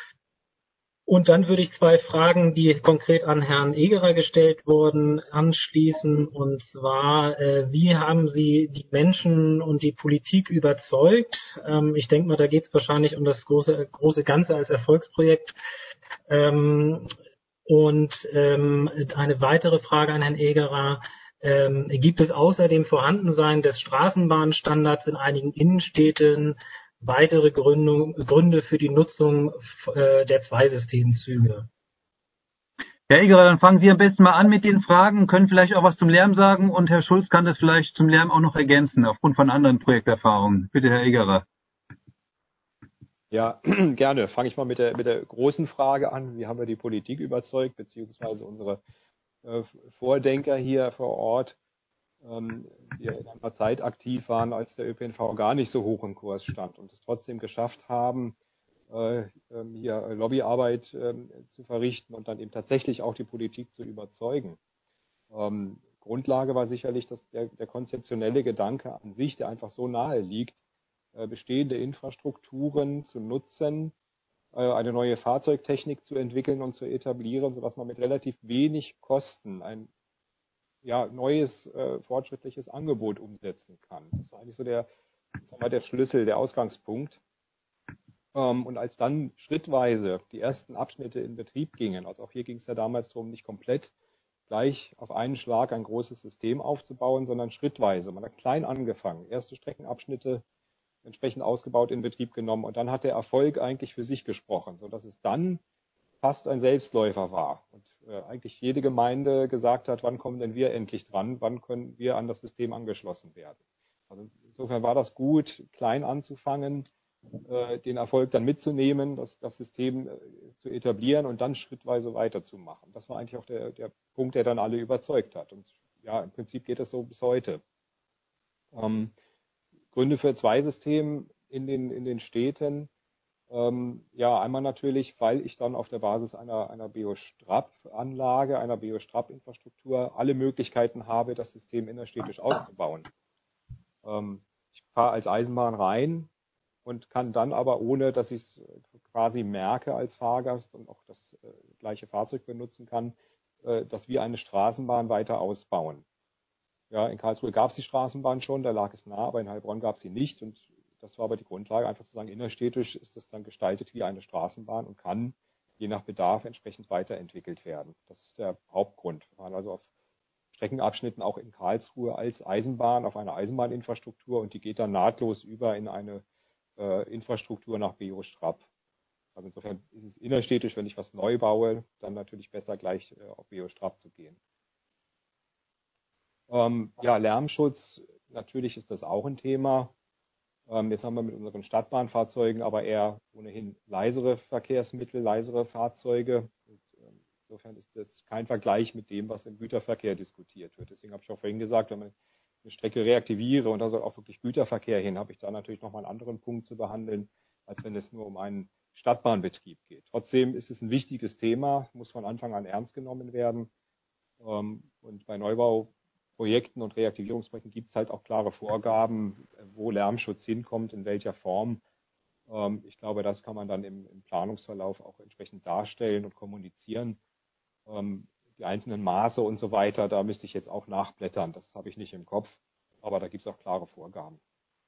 Und dann würde ich zwei Fragen, die konkret an Herrn Egerer gestellt wurden, anschließen. Und zwar, äh, wie haben Sie die Menschen und die Politik überzeugt? Ähm, ich denke mal, da geht es wahrscheinlich um das große, große Ganze als Erfolgsprojekt. Ähm, und ähm, eine weitere Frage an Herrn Egerer. Ähm, gibt es außer dem Vorhandensein des Straßenbahnstandards in einigen Innenstädten weitere Gründung, Gründe für die Nutzung äh, der Zweisystemzüge? Herr Egerer, dann fangen Sie am besten mal an mit den Fragen, können vielleicht auch was zum Lärm sagen und Herr Schulz kann das vielleicht zum Lärm auch noch ergänzen, aufgrund von anderen Projekterfahrungen. Bitte, Herr Egerer. Ja, gerne. Fange ich mal mit der, mit der großen Frage an. Wie haben wir die Politik überzeugt, beziehungsweise unsere äh, Vordenker hier vor Ort, ähm, die in einer Zeit aktiv waren, als der Ö P N V gar nicht so hoch im Kurs stand und es trotzdem geschafft haben, äh, hier Lobbyarbeit äh, zu verrichten und dann eben tatsächlich auch die Politik zu überzeugen. Ähm, Grundlage war sicherlich dass der, der konzeptionelle Gedanke an sich, der einfach so nahe liegt, äh, bestehende Infrastrukturen zu nutzen, äh, eine neue Fahrzeugtechnik zu entwickeln und zu etablieren, sodass man mit relativ wenig Kosten ein ja, neues, äh, fortschrittliches Angebot umsetzen kann. Das war eigentlich so der, sagen wir, der Schlüssel, der Ausgangspunkt. Ähm, und als dann schrittweise die ersten Abschnitte in Betrieb gingen, also auch hier ging es ja damals darum, nicht komplett gleich auf einen Schlag ein großes System aufzubauen, sondern schrittweise. Man hat klein angefangen, erste Streckenabschnitte entsprechend ausgebaut, in Betrieb genommen und dann hat der Erfolg eigentlich für sich gesprochen, sodass es dann fast ein Selbstläufer war und äh, eigentlich jede Gemeinde gesagt hat, wann kommen denn wir endlich dran, wann können wir an das System angeschlossen werden. Also insofern war das gut, klein anzufangen, äh, den Erfolg dann mitzunehmen, das, das System äh, zu etablieren und dann schrittweise weiterzumachen. Das war eigentlich auch der, der Punkt, der dann alle überzeugt hat. Und ja, im Prinzip geht es so bis heute. Ähm, Gründe für Zweisystem in den, in den Städten. Ähm, ja, einmal natürlich, weil ich dann auf der Basis einer, einer BioStrap-Anlage, einer BioStrap-Infrastruktur alle Möglichkeiten habe, das System innerstädtisch auszubauen. Ähm, ich fahre als Eisenbahn rein und kann dann aber, ohne dass ich es quasi merke als Fahrgast und auch das äh, gleiche Fahrzeug benutzen kann, äh, das wie eine Straßenbahn weiter ausbauen. Ja, in Karlsruhe gab es die Straßenbahn schon, da lag es nah, aber in Heilbronn gab es sie nicht und das war aber die Grundlage, einfach zu sagen, innerstädtisch ist das dann gestaltet wie eine Straßenbahn und kann je nach Bedarf entsprechend weiterentwickelt werden. Das ist der Hauptgrund. Wir waren also auf Streckenabschnitten auch in Karlsruhe als Eisenbahn, auf einer Eisenbahninfrastruktur und die geht dann nahtlos über in eine äh, Infrastruktur nach BioStrap. Also insofern ist es innerstädtisch, wenn ich was neu baue, dann natürlich besser gleich äh, auf BioStrap zu gehen. Ähm, ja, Lärmschutz, natürlich ist das auch ein Thema. Ähm, jetzt haben wir mit unseren Stadtbahnfahrzeugen aber eher ohnehin leisere Verkehrsmittel, leisere Fahrzeuge. Und, ähm, insofern ist das kein Vergleich mit dem, was im Güterverkehr diskutiert wird. Deswegen habe ich auch vorhin gesagt, wenn man eine Strecke reaktiviere und da soll auch wirklich Güterverkehr hin, habe ich da natürlich nochmal einen anderen Punkt zu behandeln, als wenn es nur um einen Stadtbahnbetrieb geht. Trotzdem ist es ein wichtiges Thema, muss von Anfang an ernst genommen werden. Und bei Neubauprojekten und Reaktivierungsprojekten gibt es halt auch klare Vorgaben, wo Lärmschutz hinkommt, in welcher Form. Ich glaube, das kann man dann im, im Planungsverlauf auch entsprechend darstellen und kommunizieren. Die einzelnen Maße und so weiter, da müsste ich jetzt auch nachblättern. Das habe ich nicht im Kopf, aber da gibt es auch klare Vorgaben.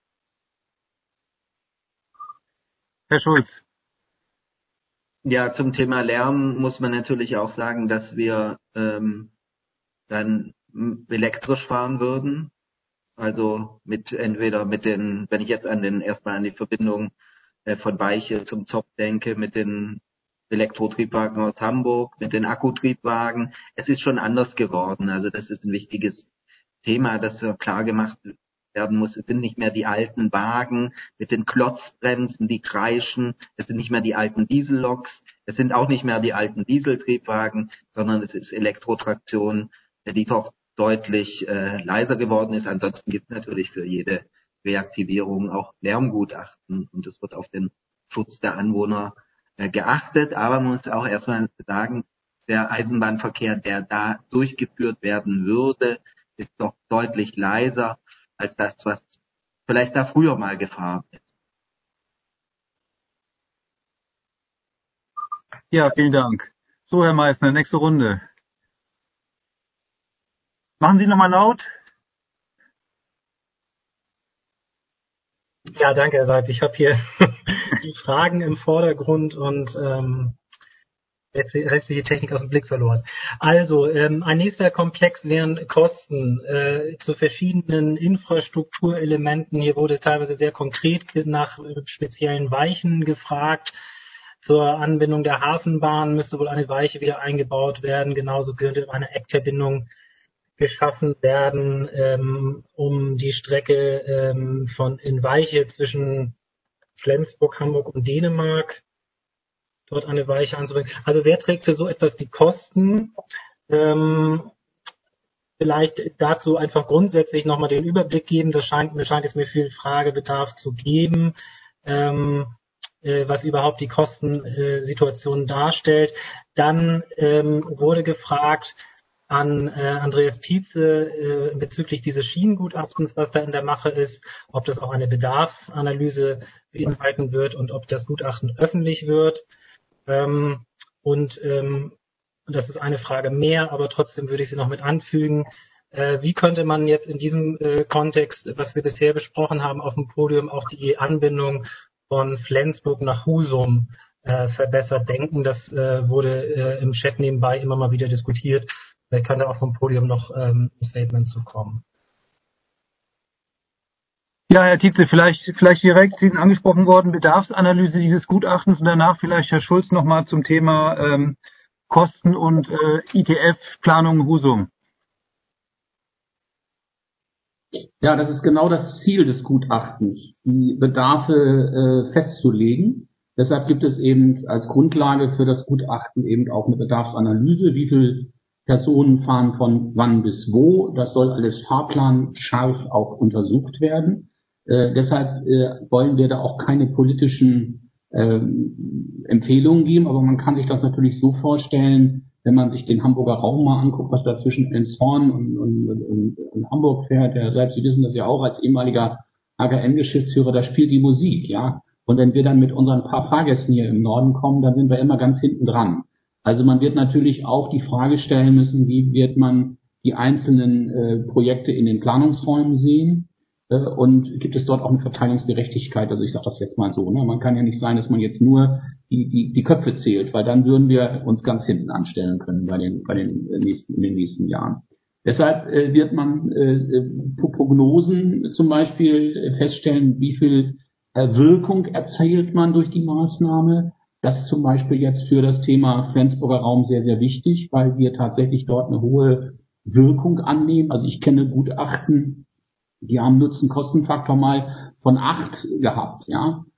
Herr Schulz. Ja, zum Thema Lärm muss man natürlich auch sagen, dass wir ähm, dann elektrisch fahren würden. Also mit entweder mit den, wenn ich jetzt an den erstmal an die Verbindung äh, von Weiche zum Zopp denke, mit den Elektrotriebwagen aus Hamburg, mit den Akkutriebwagen. Es ist schon anders geworden. Also das ist ein wichtiges Thema, das so klar gemacht werden muss. Es sind nicht mehr die alten Wagen mit den Klotzbremsen, die kreischen. Es sind nicht mehr die alten Dieselloks. Es sind auch nicht mehr die alten Dieseltriebwagen, sondern es ist Elektrotraktion, die doch deutlich äh, leiser geworden ist. Ansonsten gibt es natürlich für jede Reaktivierung auch Lärmgutachten und es wird auf den Schutz der Anwohner äh, geachtet. Aber man muss auch erstmal sagen, der Eisenbahnverkehr, der da durchgeführt werden würde, ist doch deutlich leiser als das, was vielleicht da früher mal gefahren ist. Ja, vielen Dank. So, Herr Meissner, nächste Runde. Machen Sie nochmal laut. Ja, danke, Herr Seib. Ich habe hier die Fragen im Vordergrund und ähm, restliche Technik aus dem Blick verloren. Also, ähm, ein nächster Komplex wären Kosten äh, zu verschiedenen Infrastrukturelementen. Hier wurde teilweise sehr konkret nach speziellen Weichen gefragt. Zur Anbindung der Hafenbahn müsste wohl eine Weiche wieder eingebaut werden. Genauso könnte eine Eckverbindung geschaffen werden, ähm, um die Strecke ähm, von in Weiche zwischen Flensburg, Hamburg und Dänemark dort eine Weiche anzubringen. Also wer trägt für so etwas die Kosten? Ähm, vielleicht dazu einfach grundsätzlich nochmal den Überblick geben. Das scheint, mir scheint es mir viel Fragebedarf zu geben, ähm, äh, was überhaupt die Kostensituation äh, darstellt. Dann ähm, wurde gefragt an äh, Andreas Tietze äh, bezüglich dieses Schienengutachtens, was da in der Mache ist, ob das auch eine Bedarfsanalyse beinhalten wird und ob das Gutachten öffentlich wird. Ähm, und ähm, das ist eine Frage mehr, aber trotzdem würde ich sie noch mit anfügen. Äh, wie könnte man jetzt in diesem äh, Kontext, was wir bisher besprochen haben, auf dem Podium auch die Anbindung von Flensburg nach Husum äh, verbessert denken? Das äh, wurde äh, im Chat nebenbei immer mal wieder diskutiert. Vielleicht kann da auch vom Podium noch ähm, ein Statement zu kommen. Ja, Herr Tietze, vielleicht, vielleicht direkt, Sie sind angesprochen worden, Bedarfsanalyse dieses Gutachtens und danach vielleicht Herr Schulz nochmal zum Thema ähm, Kosten und äh, I T F-Planung Husum. Ja, das ist genau das Ziel des Gutachtens, die Bedarfe äh, festzulegen. Deshalb gibt es eben als Grundlage für das Gutachten eben auch eine Bedarfsanalyse, wie viel Personen fahren von wann bis wo. Das soll alles fahrplanscharf auch untersucht werden. Äh, deshalb äh, wollen wir da auch keine politischen äh, Empfehlungen geben, aber man kann sich das natürlich so vorstellen, wenn man sich den Hamburger Raum mal anguckt, was da zwischen Elmshorn und, und, und, und Hamburg fährt. Ja, selbst Sie wissen das ja auch als ehemaliger A G M-Geschäftsführer, da spielt die Musik, ja. Und wenn wir dann mit unseren paar Fahrgästen hier im Norden kommen, dann sind wir immer ganz hinten dran. Also man wird natürlich auch die Frage stellen müssen, wie wird man die einzelnen äh, Projekte in den Planungsräumen sehen äh, und gibt es dort auch eine Verteilungsgerechtigkeit? Also ich sage das jetzt mal so, ne? Man kann ja nicht sein, dass man jetzt nur die, die, die Köpfe zählt, weil dann würden wir uns ganz hinten anstellen können bei den, bei den nächsten, in den nächsten Jahren. Deshalb äh, wird man äh, Prognosen zum Beispiel feststellen, wie viel äh, Wirkung erzielt man durch die Maßnahme. Das ist zum Beispiel jetzt für das Thema Flensburger Raum sehr, sehr wichtig, weil wir tatsächlich dort eine hohe Wirkung annehmen. Also ich kenne Gutachten, die haben Nutzen-Kosten-Faktor mal von acht gehabt, ja.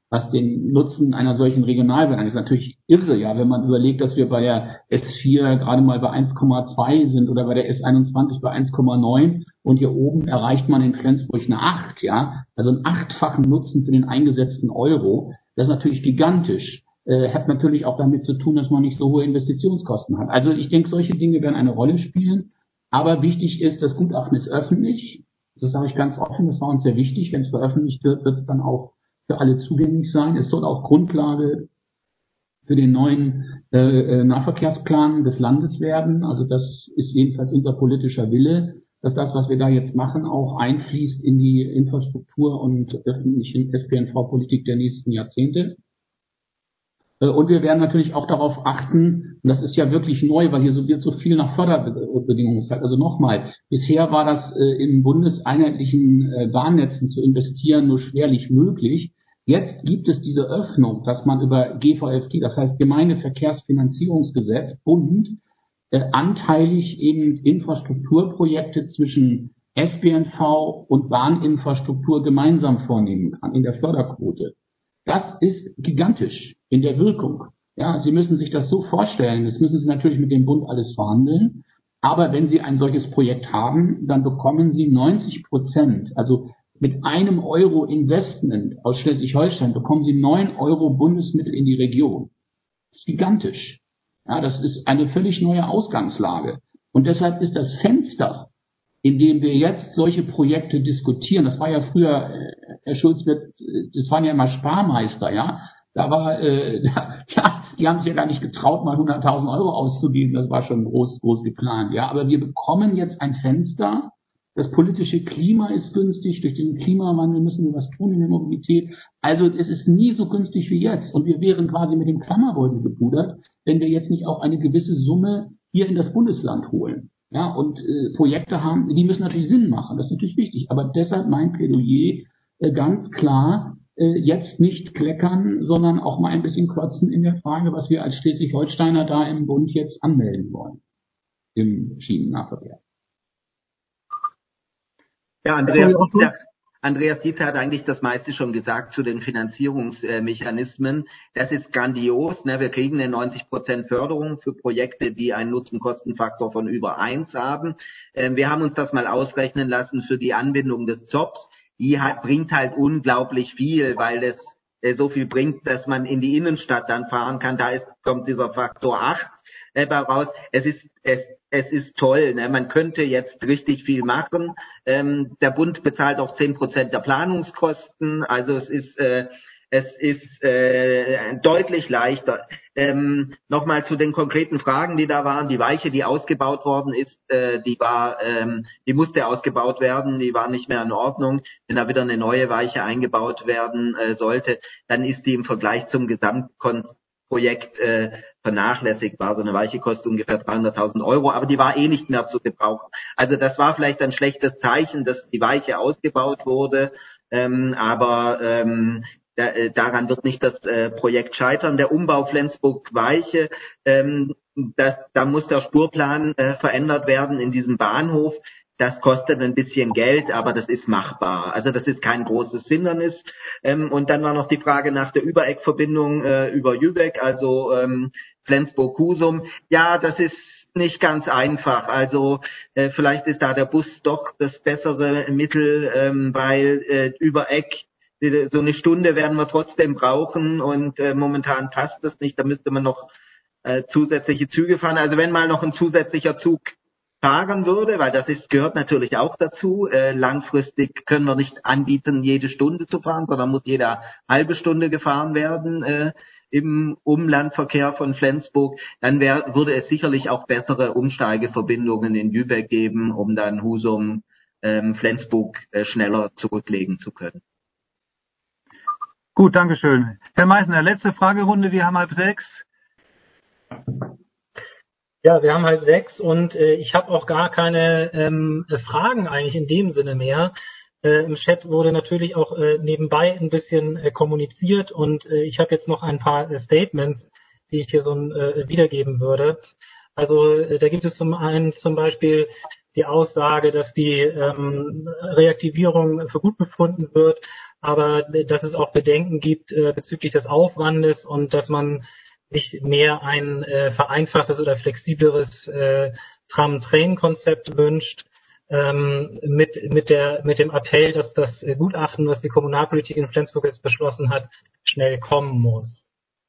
was den Nutzen einer solchen Regionalbahn angeht. Das ist natürlich irre, ja, wenn man überlegt, dass wir bei der S vier gerade mal bei eins Komma zwei sind oder bei der S einundzwanzig bei eins Komma neun und hier oben erreicht man in Flensburg eine acht, ja, also einen achtfachen Nutzen für den eingesetzten Euro. Das ist natürlich gigantisch. Äh, hat natürlich auch damit zu tun, dass man nicht so hohe Investitionskosten hat. Also ich denke, solche Dinge werden eine Rolle spielen. Aber wichtig ist, das Gutachten ist öffentlich. Das sage ich ganz offen, das war uns sehr wichtig. Wenn es veröffentlicht wird, wird es dann auch für alle zugänglich sein. Es soll auch Grundlage für den neuen äh, Nahverkehrsplan des Landes werden. Also das ist jedenfalls unser politischer Wille, dass das, was wir da jetzt machen, auch einfließt in die Infrastruktur und öffentliche S P N V-Politik der nächsten Jahrzehnte. Und wir werden natürlich auch darauf achten, und das ist ja wirklich neu, weil hier so wird so viel nach Förderbedingungen gesagt. Also nochmal, bisher war das äh, in bundeseinheitlichen äh, Bahnnetzen zu investieren nur schwerlich möglich. Jetzt gibt es diese Öffnung, dass man über G V F G, das heißt Gemeindeverkehrsfinanzierungsgesetz, Bund, äh, anteilig eben Infrastrukturprojekte zwischen S P N V und Bahninfrastruktur gemeinsam vornehmen kann in der Förderquote. Das ist gigantisch in der Wirkung. Ja, Sie müssen sich das so vorstellen. Das müssen Sie natürlich mit dem Bund alles verhandeln. Aber wenn Sie ein solches Projekt haben, dann bekommen Sie neunzig Prozent, also mit einem Euro Investment aus Schleswig-Holstein bekommen Sie neun Euro Bundesmittel in die Region. Das ist gigantisch. Ja, das ist eine völlig neue Ausgangslage. Und deshalb ist das Fenster, in dem wir jetzt solche Projekte diskutieren, das war ja früher, Herr Schulz, das waren ja immer Sparmeister, ja, da war, äh, ja, die haben sich ja gar nicht getraut, mal hunderttausend Euro auszugeben, das war schon groß, groß geplant, ja, aber wir bekommen jetzt ein Fenster, das politische Klima ist günstig, durch den Klimawandel müssen wir was tun in der Mobilität, also es ist nie so günstig wie jetzt und wir wären quasi mit dem Klammerbeutel gepudert, wenn wir jetzt nicht auch eine gewisse Summe hier in das Bundesland holen. Ja, und äh, Projekte haben, die müssen natürlich Sinn machen, das ist natürlich wichtig, aber deshalb mein Plädoyer äh, ganz klar, äh, jetzt nicht kleckern, sondern auch mal ein bisschen klotzen in der Frage, was wir als Schleswig-Holsteiner da im Bund jetzt anmelden wollen, im Schienennahverkehr. Ja, Andreas Dieter, Andreas Dieter hat eigentlich das meiste schon gesagt zu den Finanzierungsmechanismen. Das ist grandios. Ne? Wir kriegen eine neunzig Prozent Förderung für Projekte, die einen Nutzen-Kosten-Faktor von über eins haben. Ähm, wir haben uns das mal ausrechnen lassen für die Anbindung des Zops. Die hat, bringt halt unglaublich viel, weil das äh, so viel bringt, dass man in die Innenstadt dann fahren kann. Da ist, kommt dieser Faktor acht äh, raus. Es ist, es Es ist toll, ne? Man könnte jetzt richtig viel machen. Ähm, der Bund bezahlt auch zehn Prozent der Planungskosten, also es ist äh, es ist äh, deutlich leichter. Ähm, Nochmal zu den konkreten Fragen, die da waren. Die Weiche, die ausgebaut worden ist, äh, die war, ähm, die musste ausgebaut werden, die war nicht mehr in Ordnung. Wenn da wieder eine neue Weiche eingebaut werden äh, sollte, dann ist die im Vergleich zum Gesamtkonzept Projekt äh, vernachlässigbar. So eine Weiche kostet ungefähr dreihunderttausend Euro, aber die war eh nicht mehr zu gebrauchen. Also das war vielleicht ein schlechtes Zeichen, dass die Weiche ausgebaut wurde, ähm, aber ähm, da, äh, daran wird nicht das äh, Projekt scheitern. Der Umbau Flensburg-Weiche, ähm, das, da muss der Spurplan äh, verändert werden in diesem Bahnhof. Das kostet ein bisschen Geld, aber das ist machbar. Also das ist kein großes Hindernis. Ähm, und dann war noch die Frage nach der Übereckverbindung äh, über Lübeck, also ähm, Flensburg-Husum. Ja, das ist nicht ganz einfach. Also äh, vielleicht ist da der Bus doch das bessere Mittel, ähm, weil äh, Übereck, so eine Stunde werden wir trotzdem brauchen und äh, momentan passt das nicht. Da müsste man noch äh, zusätzliche Züge fahren. Also wenn mal noch ein zusätzlicher Zug fahren würde, weil das ist, gehört natürlich auch dazu. Äh, langfristig können wir nicht anbieten, jede Stunde zu fahren, sondern muss jede halbe Stunde gefahren werden äh, im Umlandverkehr von Flensburg. Dann wär, würde es sicherlich auch bessere Umsteigeverbindungen in Lübeck geben, um dann Husum, ähm, Flensburg äh, schneller zurücklegen zu können. Gut, Dankeschön. Herr Meissner, letzte Fragerunde, wir haben halb sechs. Ja, wir haben halt sechs und äh, ich habe auch gar keine ähm, Fragen eigentlich in dem Sinne mehr. Äh, Im Chat wurde natürlich auch äh, nebenbei ein bisschen äh, kommuniziert und äh, ich habe jetzt noch ein paar äh, Statements, die ich hier so äh, wiedergeben würde. Also äh, da gibt es zum einen zum Beispiel die Aussage, dass die ähm, Reaktivierung für gut befunden wird, aber dass es auch Bedenken gibt äh, bezüglich des Aufwandes und dass man sich mehr ein äh, vereinfachtes oder flexibleres äh, Tram-Train-Konzept wünscht, ähm, mit mit der mit dem Appell, dass das Gutachten, was die Kommunalpolitik in Flensburg jetzt beschlossen hat, schnell kommen muss.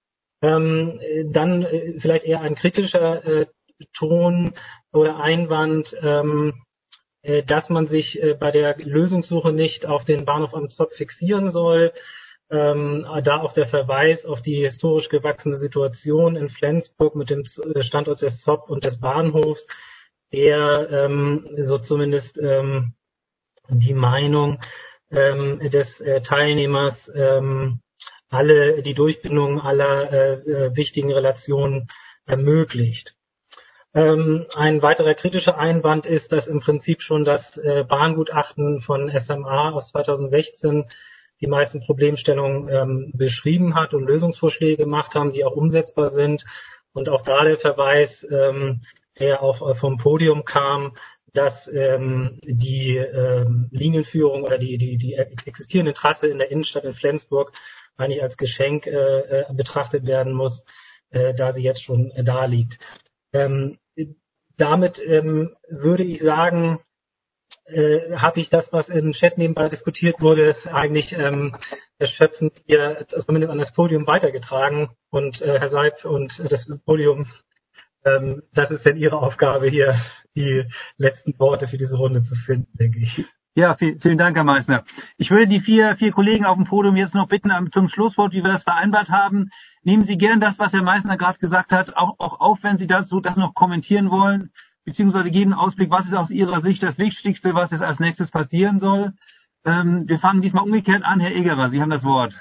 Ähm, dann äh, vielleicht eher ein kritischer äh, Ton oder Einwand, ähm, äh, dass man sich äh, bei der Lösungssuche nicht auf den Bahnhof am Zopp fixieren soll. Ähm, da auch der Verweis auf die historisch gewachsene Situation in Flensburg mit dem Standort des Zopp und des Bahnhofs, der ähm, so zumindest ähm, die Meinung ähm, des äh, Teilnehmers ähm, alle die Durchbindung aller äh, äh, wichtigen Relationen ermöglicht. Ähm, ein weiterer kritischer Einwand ist, dass im Prinzip schon das äh, Bahngutachten von S M A aus zweitausendsechzehn die meisten Problemstellungen ähm, beschrieben hat und Lösungsvorschläge gemacht haben, die auch umsetzbar sind. Und auch da der Verweis, ähm, der auch äh, vom Podium kam, dass ähm, die ähm, Linienführung oder die, die, die existierende Trasse in der Innenstadt in Flensburg eigentlich als Geschenk äh, äh, betrachtet werden muss, äh, da sie jetzt schon äh, da liegt. Ähm, damit ähm, würde ich sagen, äh, habe ich das, was im Chat nebenbei diskutiert wurde, eigentlich ähm, erschöpfend hier zumindest an das Podium weitergetragen. Und äh, Herr Seib und das Podium, ähm, das ist dann Ihre Aufgabe hier, die letzten Worte für diese Runde zu finden, denke ich. Ja, viel, vielen Dank, Herr Meissner. Ich würde die vier, vier Kollegen auf dem Podium jetzt noch bitten, zum Schlusswort, wie wir das vereinbart haben. Nehmen Sie gern das, was Herr Meissner gerade gesagt hat, auch, auch auf, wenn Sie das so das noch kommentieren wollen, beziehungsweise geben einen Ausblick, was ist aus Ihrer Sicht das Wichtigste, was jetzt als nächstes passieren soll. Ähm, wir fangen diesmal umgekehrt an. Herr Egerer, Sie haben das Wort.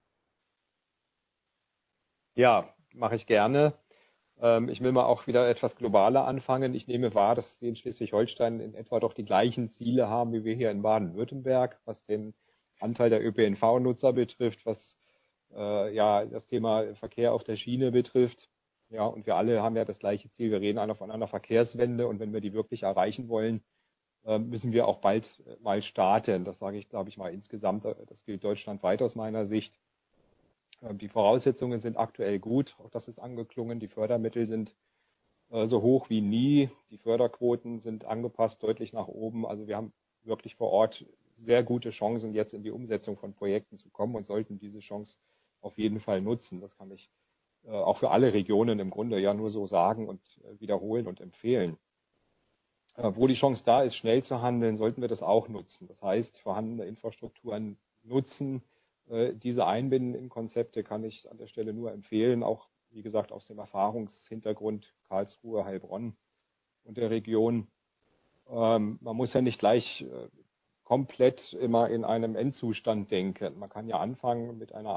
Ja, mache ich gerne. Ich will mal auch wieder etwas globaler anfangen. Ich nehme wahr, dass Sie in Schleswig-Holstein in etwa doch die gleichen Ziele haben wie wir hier in Baden-Württemberg, was den Anteil der Ö P N V-Nutzer betrifft, was äh, ja das Thema Verkehr auf der Schiene betrifft. Ja, und wir alle haben ja das gleiche Ziel. Wir reden alle von einer Verkehrswende und wenn wir die wirklich erreichen wollen, äh, müssen wir auch bald äh, mal starten. Das sage ich, glaube ich, mal insgesamt. Das gilt deutschlandweit aus meiner Sicht. Die Voraussetzungen sind aktuell gut, auch das ist angeklungen. Die Fördermittel sind äh, so hoch wie nie. Die Förderquoten sind angepasst deutlich nach oben. Also wir haben wirklich vor Ort sehr gute Chancen, jetzt in die Umsetzung von Projekten zu kommen und sollten diese Chance auf jeden Fall nutzen. Das kann ich äh, auch für alle Regionen im Grunde ja nur so sagen und äh, wiederholen und empfehlen. Äh, wo die Chance da ist, schnell zu handeln, sollten wir das auch nutzen. Das heißt, vorhandene Infrastrukturen nutzen, diese einbinden in Konzepte, kann ich an der Stelle nur empfehlen, auch wie gesagt aus dem Erfahrungshintergrund Karlsruhe, Heilbronn und der Region. Ähm, man muss ja nicht gleich äh, komplett immer in einem Endzustand denken. Man kann ja anfangen mit einer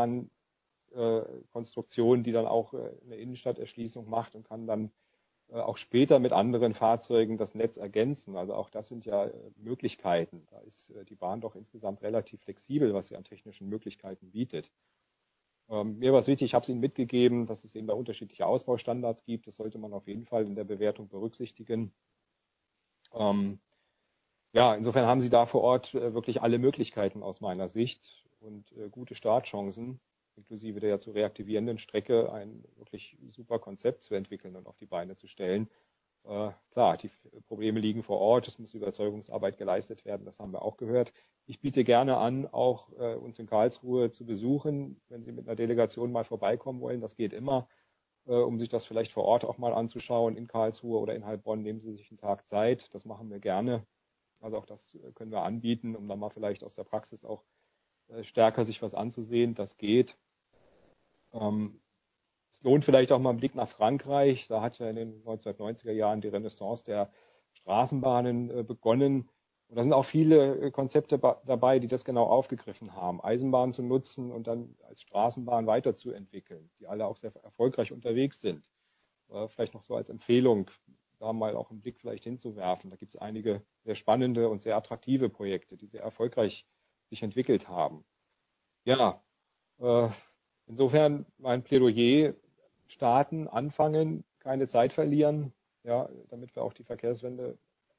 Eisenbahnkonstruktion, äh, die dann auch äh, eine Innenstadterschließung macht und kann dann auch später mit anderen Fahrzeugen das Netz ergänzen. Also auch das sind ja Möglichkeiten. Da ist die Bahn doch insgesamt relativ flexibel, was sie an technischen Möglichkeiten bietet. Ähm, mir war es wichtig, ich habe es Ihnen mitgegeben, dass es eben da unterschiedliche Ausbaustandards gibt. Das sollte man auf jeden Fall in der Bewertung berücksichtigen. Ähm, ja, insofern haben Sie da vor Ort äh, wirklich alle Möglichkeiten aus meiner Sicht und äh, gute Startchancen, inklusive der ja zu reaktivierenden Strecke, ein wirklich super Konzept zu entwickeln und auf die Beine zu stellen. Äh, klar, die Probleme liegen vor Ort, es muss Überzeugungsarbeit geleistet werden, das haben wir auch gehört. Ich biete gerne an, auch äh, uns in Karlsruhe zu besuchen, wenn Sie mit einer Delegation mal vorbeikommen wollen, das geht immer, äh, um sich das vielleicht vor Ort auch mal anzuschauen, in Karlsruhe oder in Heilbronn, nehmen Sie sich einen Tag Zeit, das machen wir gerne. Also auch das können wir anbieten, um dann mal vielleicht aus der Praxis auch stärker sich was anzusehen. Das geht. Ähm, es lohnt vielleicht auch mal einen Blick nach Frankreich. Da hat ja in den neunzehnhundertneunziger Jahren die Renaissance der Straßenbahnen äh, begonnen. Und da sind auch viele äh, Konzepte dabei, die das genau aufgegriffen haben. Eisenbahn zu nutzen und dann als Straßenbahn weiterzuentwickeln, die alle auch sehr erfolgreich unterwegs sind. Äh, vielleicht noch so als Empfehlung, da mal auch einen Blick vielleicht hinzuwerfen. Da gibt es einige sehr spannende und sehr attraktive Projekte, die sehr erfolgreich sich entwickelt haben. Ja, äh, insofern mein Plädoyer, starten, anfangen, keine Zeit verlieren, ja, damit wir auch die Verkehrswende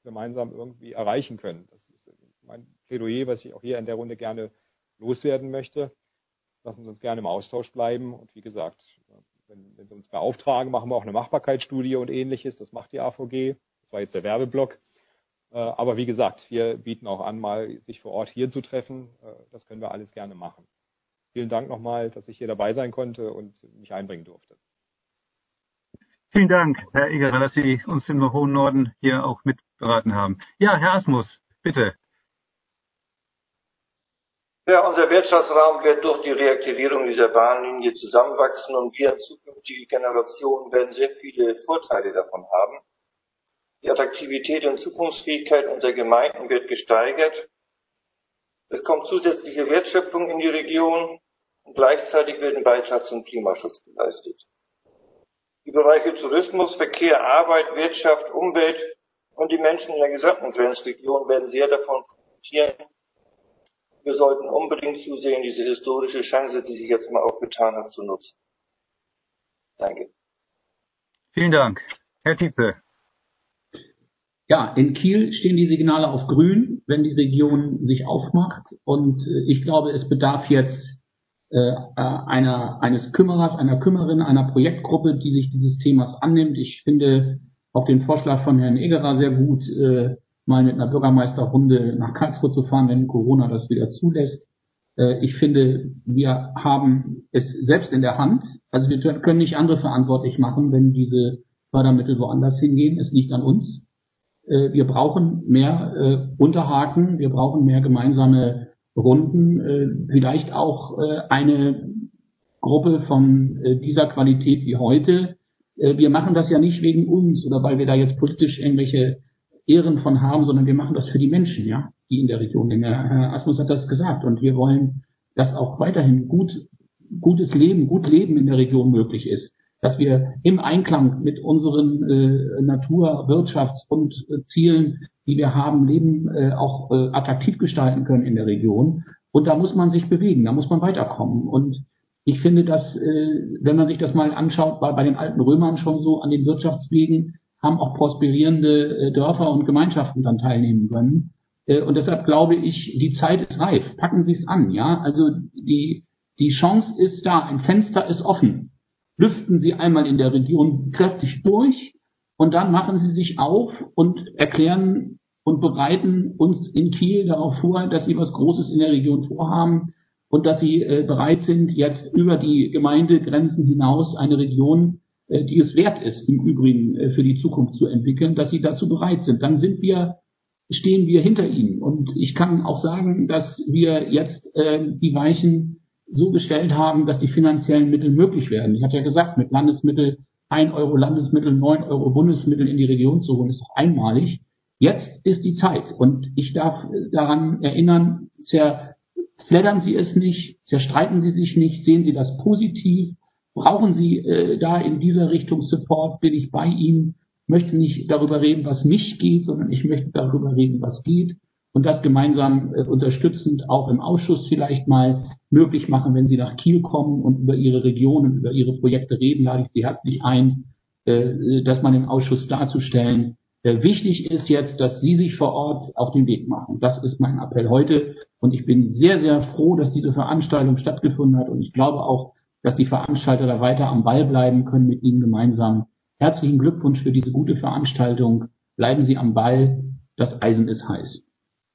gemeinsam irgendwie erreichen können. Das ist mein Plädoyer, was ich auch hier in der Runde gerne loswerden möchte. Lassen Sie uns gerne im Austausch bleiben. Und wie gesagt, wenn, wenn Sie uns beauftragen, machen wir auch eine Machbarkeitsstudie und Ähnliches. Das macht die A V G. Das war jetzt der Werbeblock. Aber wie gesagt, wir bieten auch an, mal sich vor Ort hier zu treffen. Das können wir alles gerne machen. Vielen Dank nochmal, dass ich hier dabei sein konnte und mich einbringen durfte. Vielen Dank, Herr Egerer, dass Sie uns im hohen Norden hier auch mitberaten haben. Ja, Herr Asmus, bitte. Ja, unser Wirtschaftsraum wird durch die Reaktivierung dieser Bahnlinie zusammenwachsen und wir zukünftige Generationen werden sehr viele Vorteile davon haben. Die Attraktivität und Zukunftsfähigkeit unserer Gemeinden wird gesteigert. Es kommt zusätzliche Wertschöpfung in die Region und gleichzeitig wird ein Beitrag zum Klimaschutz geleistet. Die Bereiche Tourismus, Verkehr, Arbeit, Wirtschaft, Umwelt und die Menschen in der gesamten Grenzregion werden sehr davon profitieren. Wir sollten unbedingt zusehen, diese historische Chance, die sich jetzt mal aufgetan hat, zu nutzen. Danke. Vielen Dank. Herr Tietze. Ja, in Kiel stehen die Signale auf grün, wenn die Region sich aufmacht. Und ich glaube, es bedarf jetzt äh, einer, eines Kümmerers, einer Kümmerin, einer Projektgruppe, die sich dieses Themas annimmt. Ich finde auch den Vorschlag von Herrn Egerer sehr gut, äh, mal mit einer Bürgermeisterrunde nach Karlsruhe zu fahren, wenn Corona das wieder zulässt. Äh, ich finde, wir haben es selbst in der Hand. Also wir können nicht andere verantwortlich machen, wenn diese Fördermittel woanders hingehen. Es liegt an uns. Wir brauchen mehr äh, Unterhaken, wir brauchen mehr gemeinsame Runden, äh, vielleicht auch äh, eine Gruppe von äh, dieser Qualität wie heute. Äh, wir machen das ja nicht wegen uns oder weil wir da jetzt politisch irgendwelche Ehren von haben, sondern wir machen das für die Menschen, ja, die in der Region sind. Herr Asmus hat das gesagt und wir wollen, dass auch weiterhin gut, gutes Leben, gut Leben in der Region möglich ist. Dass wir im Einklang mit unseren äh, Natur-, Wirtschafts- und äh, Zielen, die wir haben, Leben äh, auch äh, attraktiv gestalten können in der Region. Und da muss man sich bewegen, da muss man weiterkommen. Und ich finde, dass, äh, wenn man sich das mal anschaut, war bei den alten Römern schon so, an den Wirtschaftswegen haben auch prosperierende äh, Dörfer und Gemeinschaften dann teilnehmen können. Äh, und deshalb glaube ich, die Zeit ist reif. Packen Sie es an, ja. Also die, die Chance ist da, ein Fenster ist offen. Lüften Sie einmal in der Region kräftig durch und dann machen Sie sich auf und erklären und bereiten uns in Kiel darauf vor, dass Sie was Großes in der Region vorhaben und dass Sie äh, bereit sind, jetzt über die Gemeindegrenzen hinaus eine Region, äh, die es wert ist, im Übrigen äh, für die Zukunft zu entwickeln, dass Sie dazu bereit sind. Dann sind wir, stehen wir hinter Ihnen. Und ich kann auch sagen, dass wir jetzt äh, die Weichen so gestellt haben, dass die finanziellen Mittel möglich werden. Ich hatte ja gesagt, mit Landesmittel, ein Euro Landesmittel, neun Euro Bundesmittel in die Region zu holen, ist doch einmalig. Jetzt ist die Zeit und ich darf daran erinnern, zerfleddern Sie es nicht, zerstreiten Sie sich nicht, sehen Sie das positiv, brauchen Sie äh, da in dieser Richtung Support, bin ich bei Ihnen, möchte nicht darüber reden, was nicht geht, sondern ich möchte darüber reden, was geht. Und das gemeinsam äh, unterstützend auch im Ausschuss vielleicht mal möglich machen, wenn Sie nach Kiel kommen und über Ihre Region und über Ihre Projekte reden, lade ich Sie herzlich ein, äh, das mal im Ausschuss darzustellen. Äh, wichtig ist jetzt, dass Sie sich vor Ort auf den Weg machen. Das ist mein Appell heute. Und ich bin sehr, sehr froh, dass diese Veranstaltung stattgefunden hat. Und ich glaube auch, dass die Veranstalter da weiter am Ball bleiben können mit Ihnen gemeinsam. Herzlichen Glückwunsch für diese gute Veranstaltung. Bleiben Sie am Ball. Das Eisen ist heiß.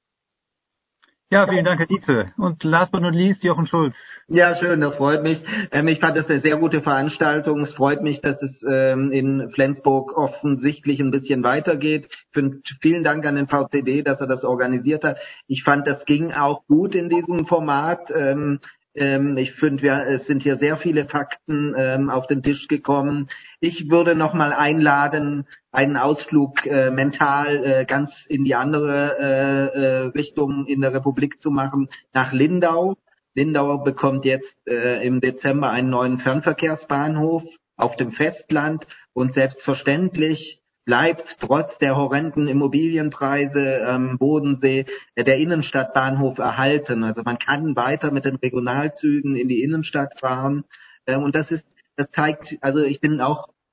Ja, vielen Dank, Herr Tietze. Und last but not least, Jochen Schulz. Ja, schön, das freut mich. Ähm, ich fand das eine sehr gute Veranstaltung. Es freut mich, dass es ähm, in Flensburg offensichtlich ein bisschen weitergeht. Ich finde, vielen Dank an den V C D, dass er das organisiert hat. Ich fand, das ging auch gut in diesem Format. Ähm, ähm, ich finde, wir, es sind hier sehr viele Fakten ähm, auf den Tisch gekommen. Ich würde noch mal einladen, einen Ausflug äh, mental äh, ganz in die andere äh, äh, Richtung in der Republik zu machen, nach Lindau. Lindau bekommt jetzt äh, im Dezember einen neuen Fernverkehrsbahnhof auf dem Festland und selbstverständlich bleibt trotz der horrenden Immobilienpreise am Bodensee äh, der Innenstadtbahnhof erhalten. Also man kann weiter mit den Regionalzügen in die Innenstadt fahren äh, und das ist, das zeigt, also ich bin auch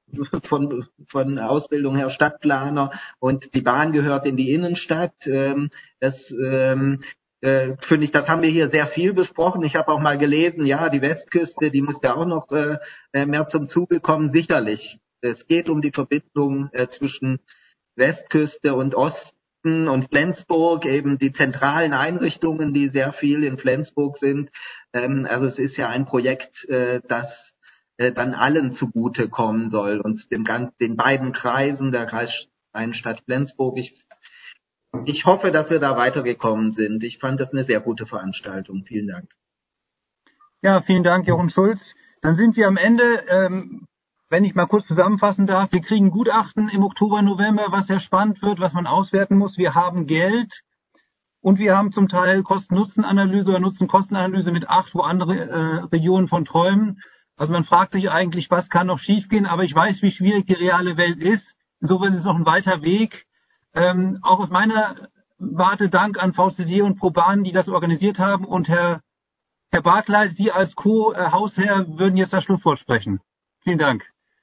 von, von Ausbildung her Stadtplaner und die Bahn gehört in die Innenstadt. Ähm, das ähm, äh, finde ich, das haben wir hier sehr viel besprochen. Ich habe auch mal gelesen, ja, die Westküste, die müsste auch noch äh, mehr zum Zuge kommen. Sicherlich. Es geht um die Verbindung äh, zwischen Westküste und Osten und Flensburg, eben die zentralen Einrichtungen, die sehr viel in Flensburg sind. Ähm, also es ist ja ein Projekt, äh, das äh, dann allen zugute kommen soll und dem ganz, den beiden Kreisen der Kreisfreien Stadt Flensburg. Ich, ich hoffe, dass wir da weitergekommen sind. Ich fand das eine sehr gute Veranstaltung. Vielen Dank. Ja, vielen Dank, Jochen Schulz. Dann sind wir am Ende. Ähm, wenn ich mal kurz zusammenfassen darf, wir kriegen Gutachten im Oktober, November, was sehr spannend wird, was man auswerten muss. Wir haben Geld und wir haben zum Teil Kosten-Nutzen-Analyse oder Nutzen-Kosten-Analyse mit acht, wo andere äh, Regionen von träumen. Also man fragt sich eigentlich, was kann noch schiefgehen, aber ich weiß, wie schwierig die reale Welt ist. Insofern ist es noch ein weiter Weg. Ähm, auch aus meiner Warte Dank an V C D und ProBahn, die das organisiert haben. Und Herr, Herr Barclay, Sie als Co-Hausherr würden jetzt das Schlusswort sprechen. Vielen Dank.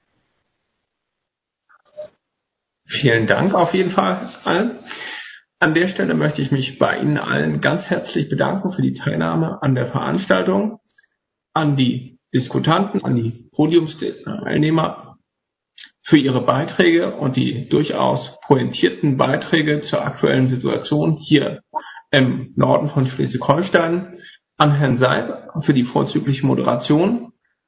Vielen Dank auf jeden Fall allen. An der Stelle möchte ich mich bei Ihnen allen ganz herzlich bedanken für die Teilnahme an der Veranstaltung, an die Diskutanten, an die Podiumsteilnehmer für ihre Beiträge und die durchaus pointierten Beiträge zur aktuellen Situation hier im Norden von Schleswig-Holstein, an Herrn Seib für die vorzügliche Moderation,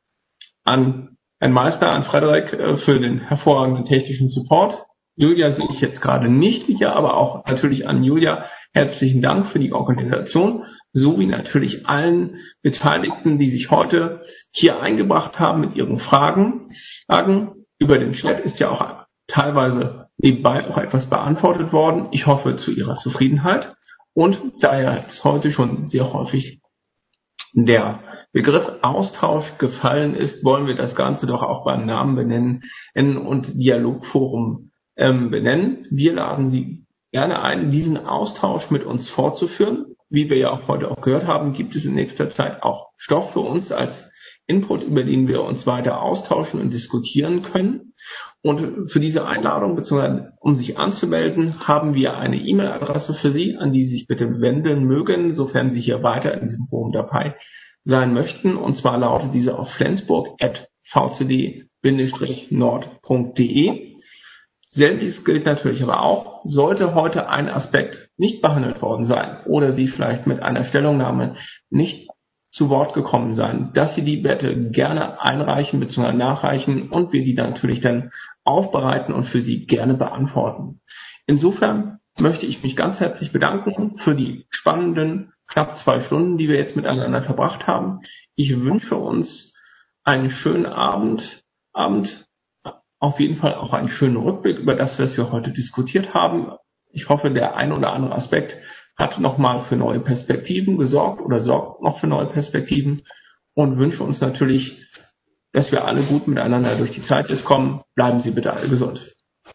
an Herrn Meister, an Frederik für den hervorragenden technischen Support. Julia sehe ich jetzt gerade nicht hier, aber auch natürlich an Julia herzlichen Dank für die Organisation, sowie natürlich allen Beteiligten, die sich heute hier eingebracht haben mit ihren Fragen. Fragen über den Chat ist ja auch teilweise nebenbei auch etwas beantwortet worden. Ich hoffe zu Ihrer Zufriedenheit. Und da ja jetzt heute schon sehr häufig der Begriff Austausch gefallen ist, wollen wir das Ganze doch auch beim Namen benennen und Dialogforum ähm, benennen. Wir laden Sie gerne ein, diesen Austausch mit uns fortzuführen. Wie wir ja auch heute auch gehört haben, gibt es in nächster Zeit auch Stoff für uns als Input, über den wir uns weiter austauschen und diskutieren können. Und für diese Einladung, beziehungsweise um sich anzumelden, haben wir eine E-Mail-Adresse für Sie, an die Sie sich bitte wenden mögen, sofern Sie hier weiter in diesem Forum dabei sein möchten. Und zwar lautet diese auf flensburg at v c d Bindestrich nord punkt d e. Selbiges gilt natürlich aber auch, sollte heute ein Aspekt nicht behandelt worden sein oder Sie vielleicht mit einer Stellungnahme nicht zu Wort gekommen sein, dass Sie die bitte gerne einreichen bzw. nachreichen und wir die dann natürlich dann aufbereiten und für Sie gerne beantworten. Insofern möchte ich mich ganz herzlich bedanken für die spannenden knapp zwei Stunden, die wir jetzt miteinander verbracht haben. Ich wünsche uns einen schönen Abend, Abend, auf jeden Fall auch einen schönen Rückblick über das, was wir heute diskutiert haben. Ich hoffe, der ein oder andere Aspekt hat nochmal für neue Perspektiven gesorgt oder sorgt noch für neue Perspektiven und wünsche uns natürlich, dass wir alle gut miteinander durch die Zeit jetzt kommen. Bleiben Sie bitte alle gesund.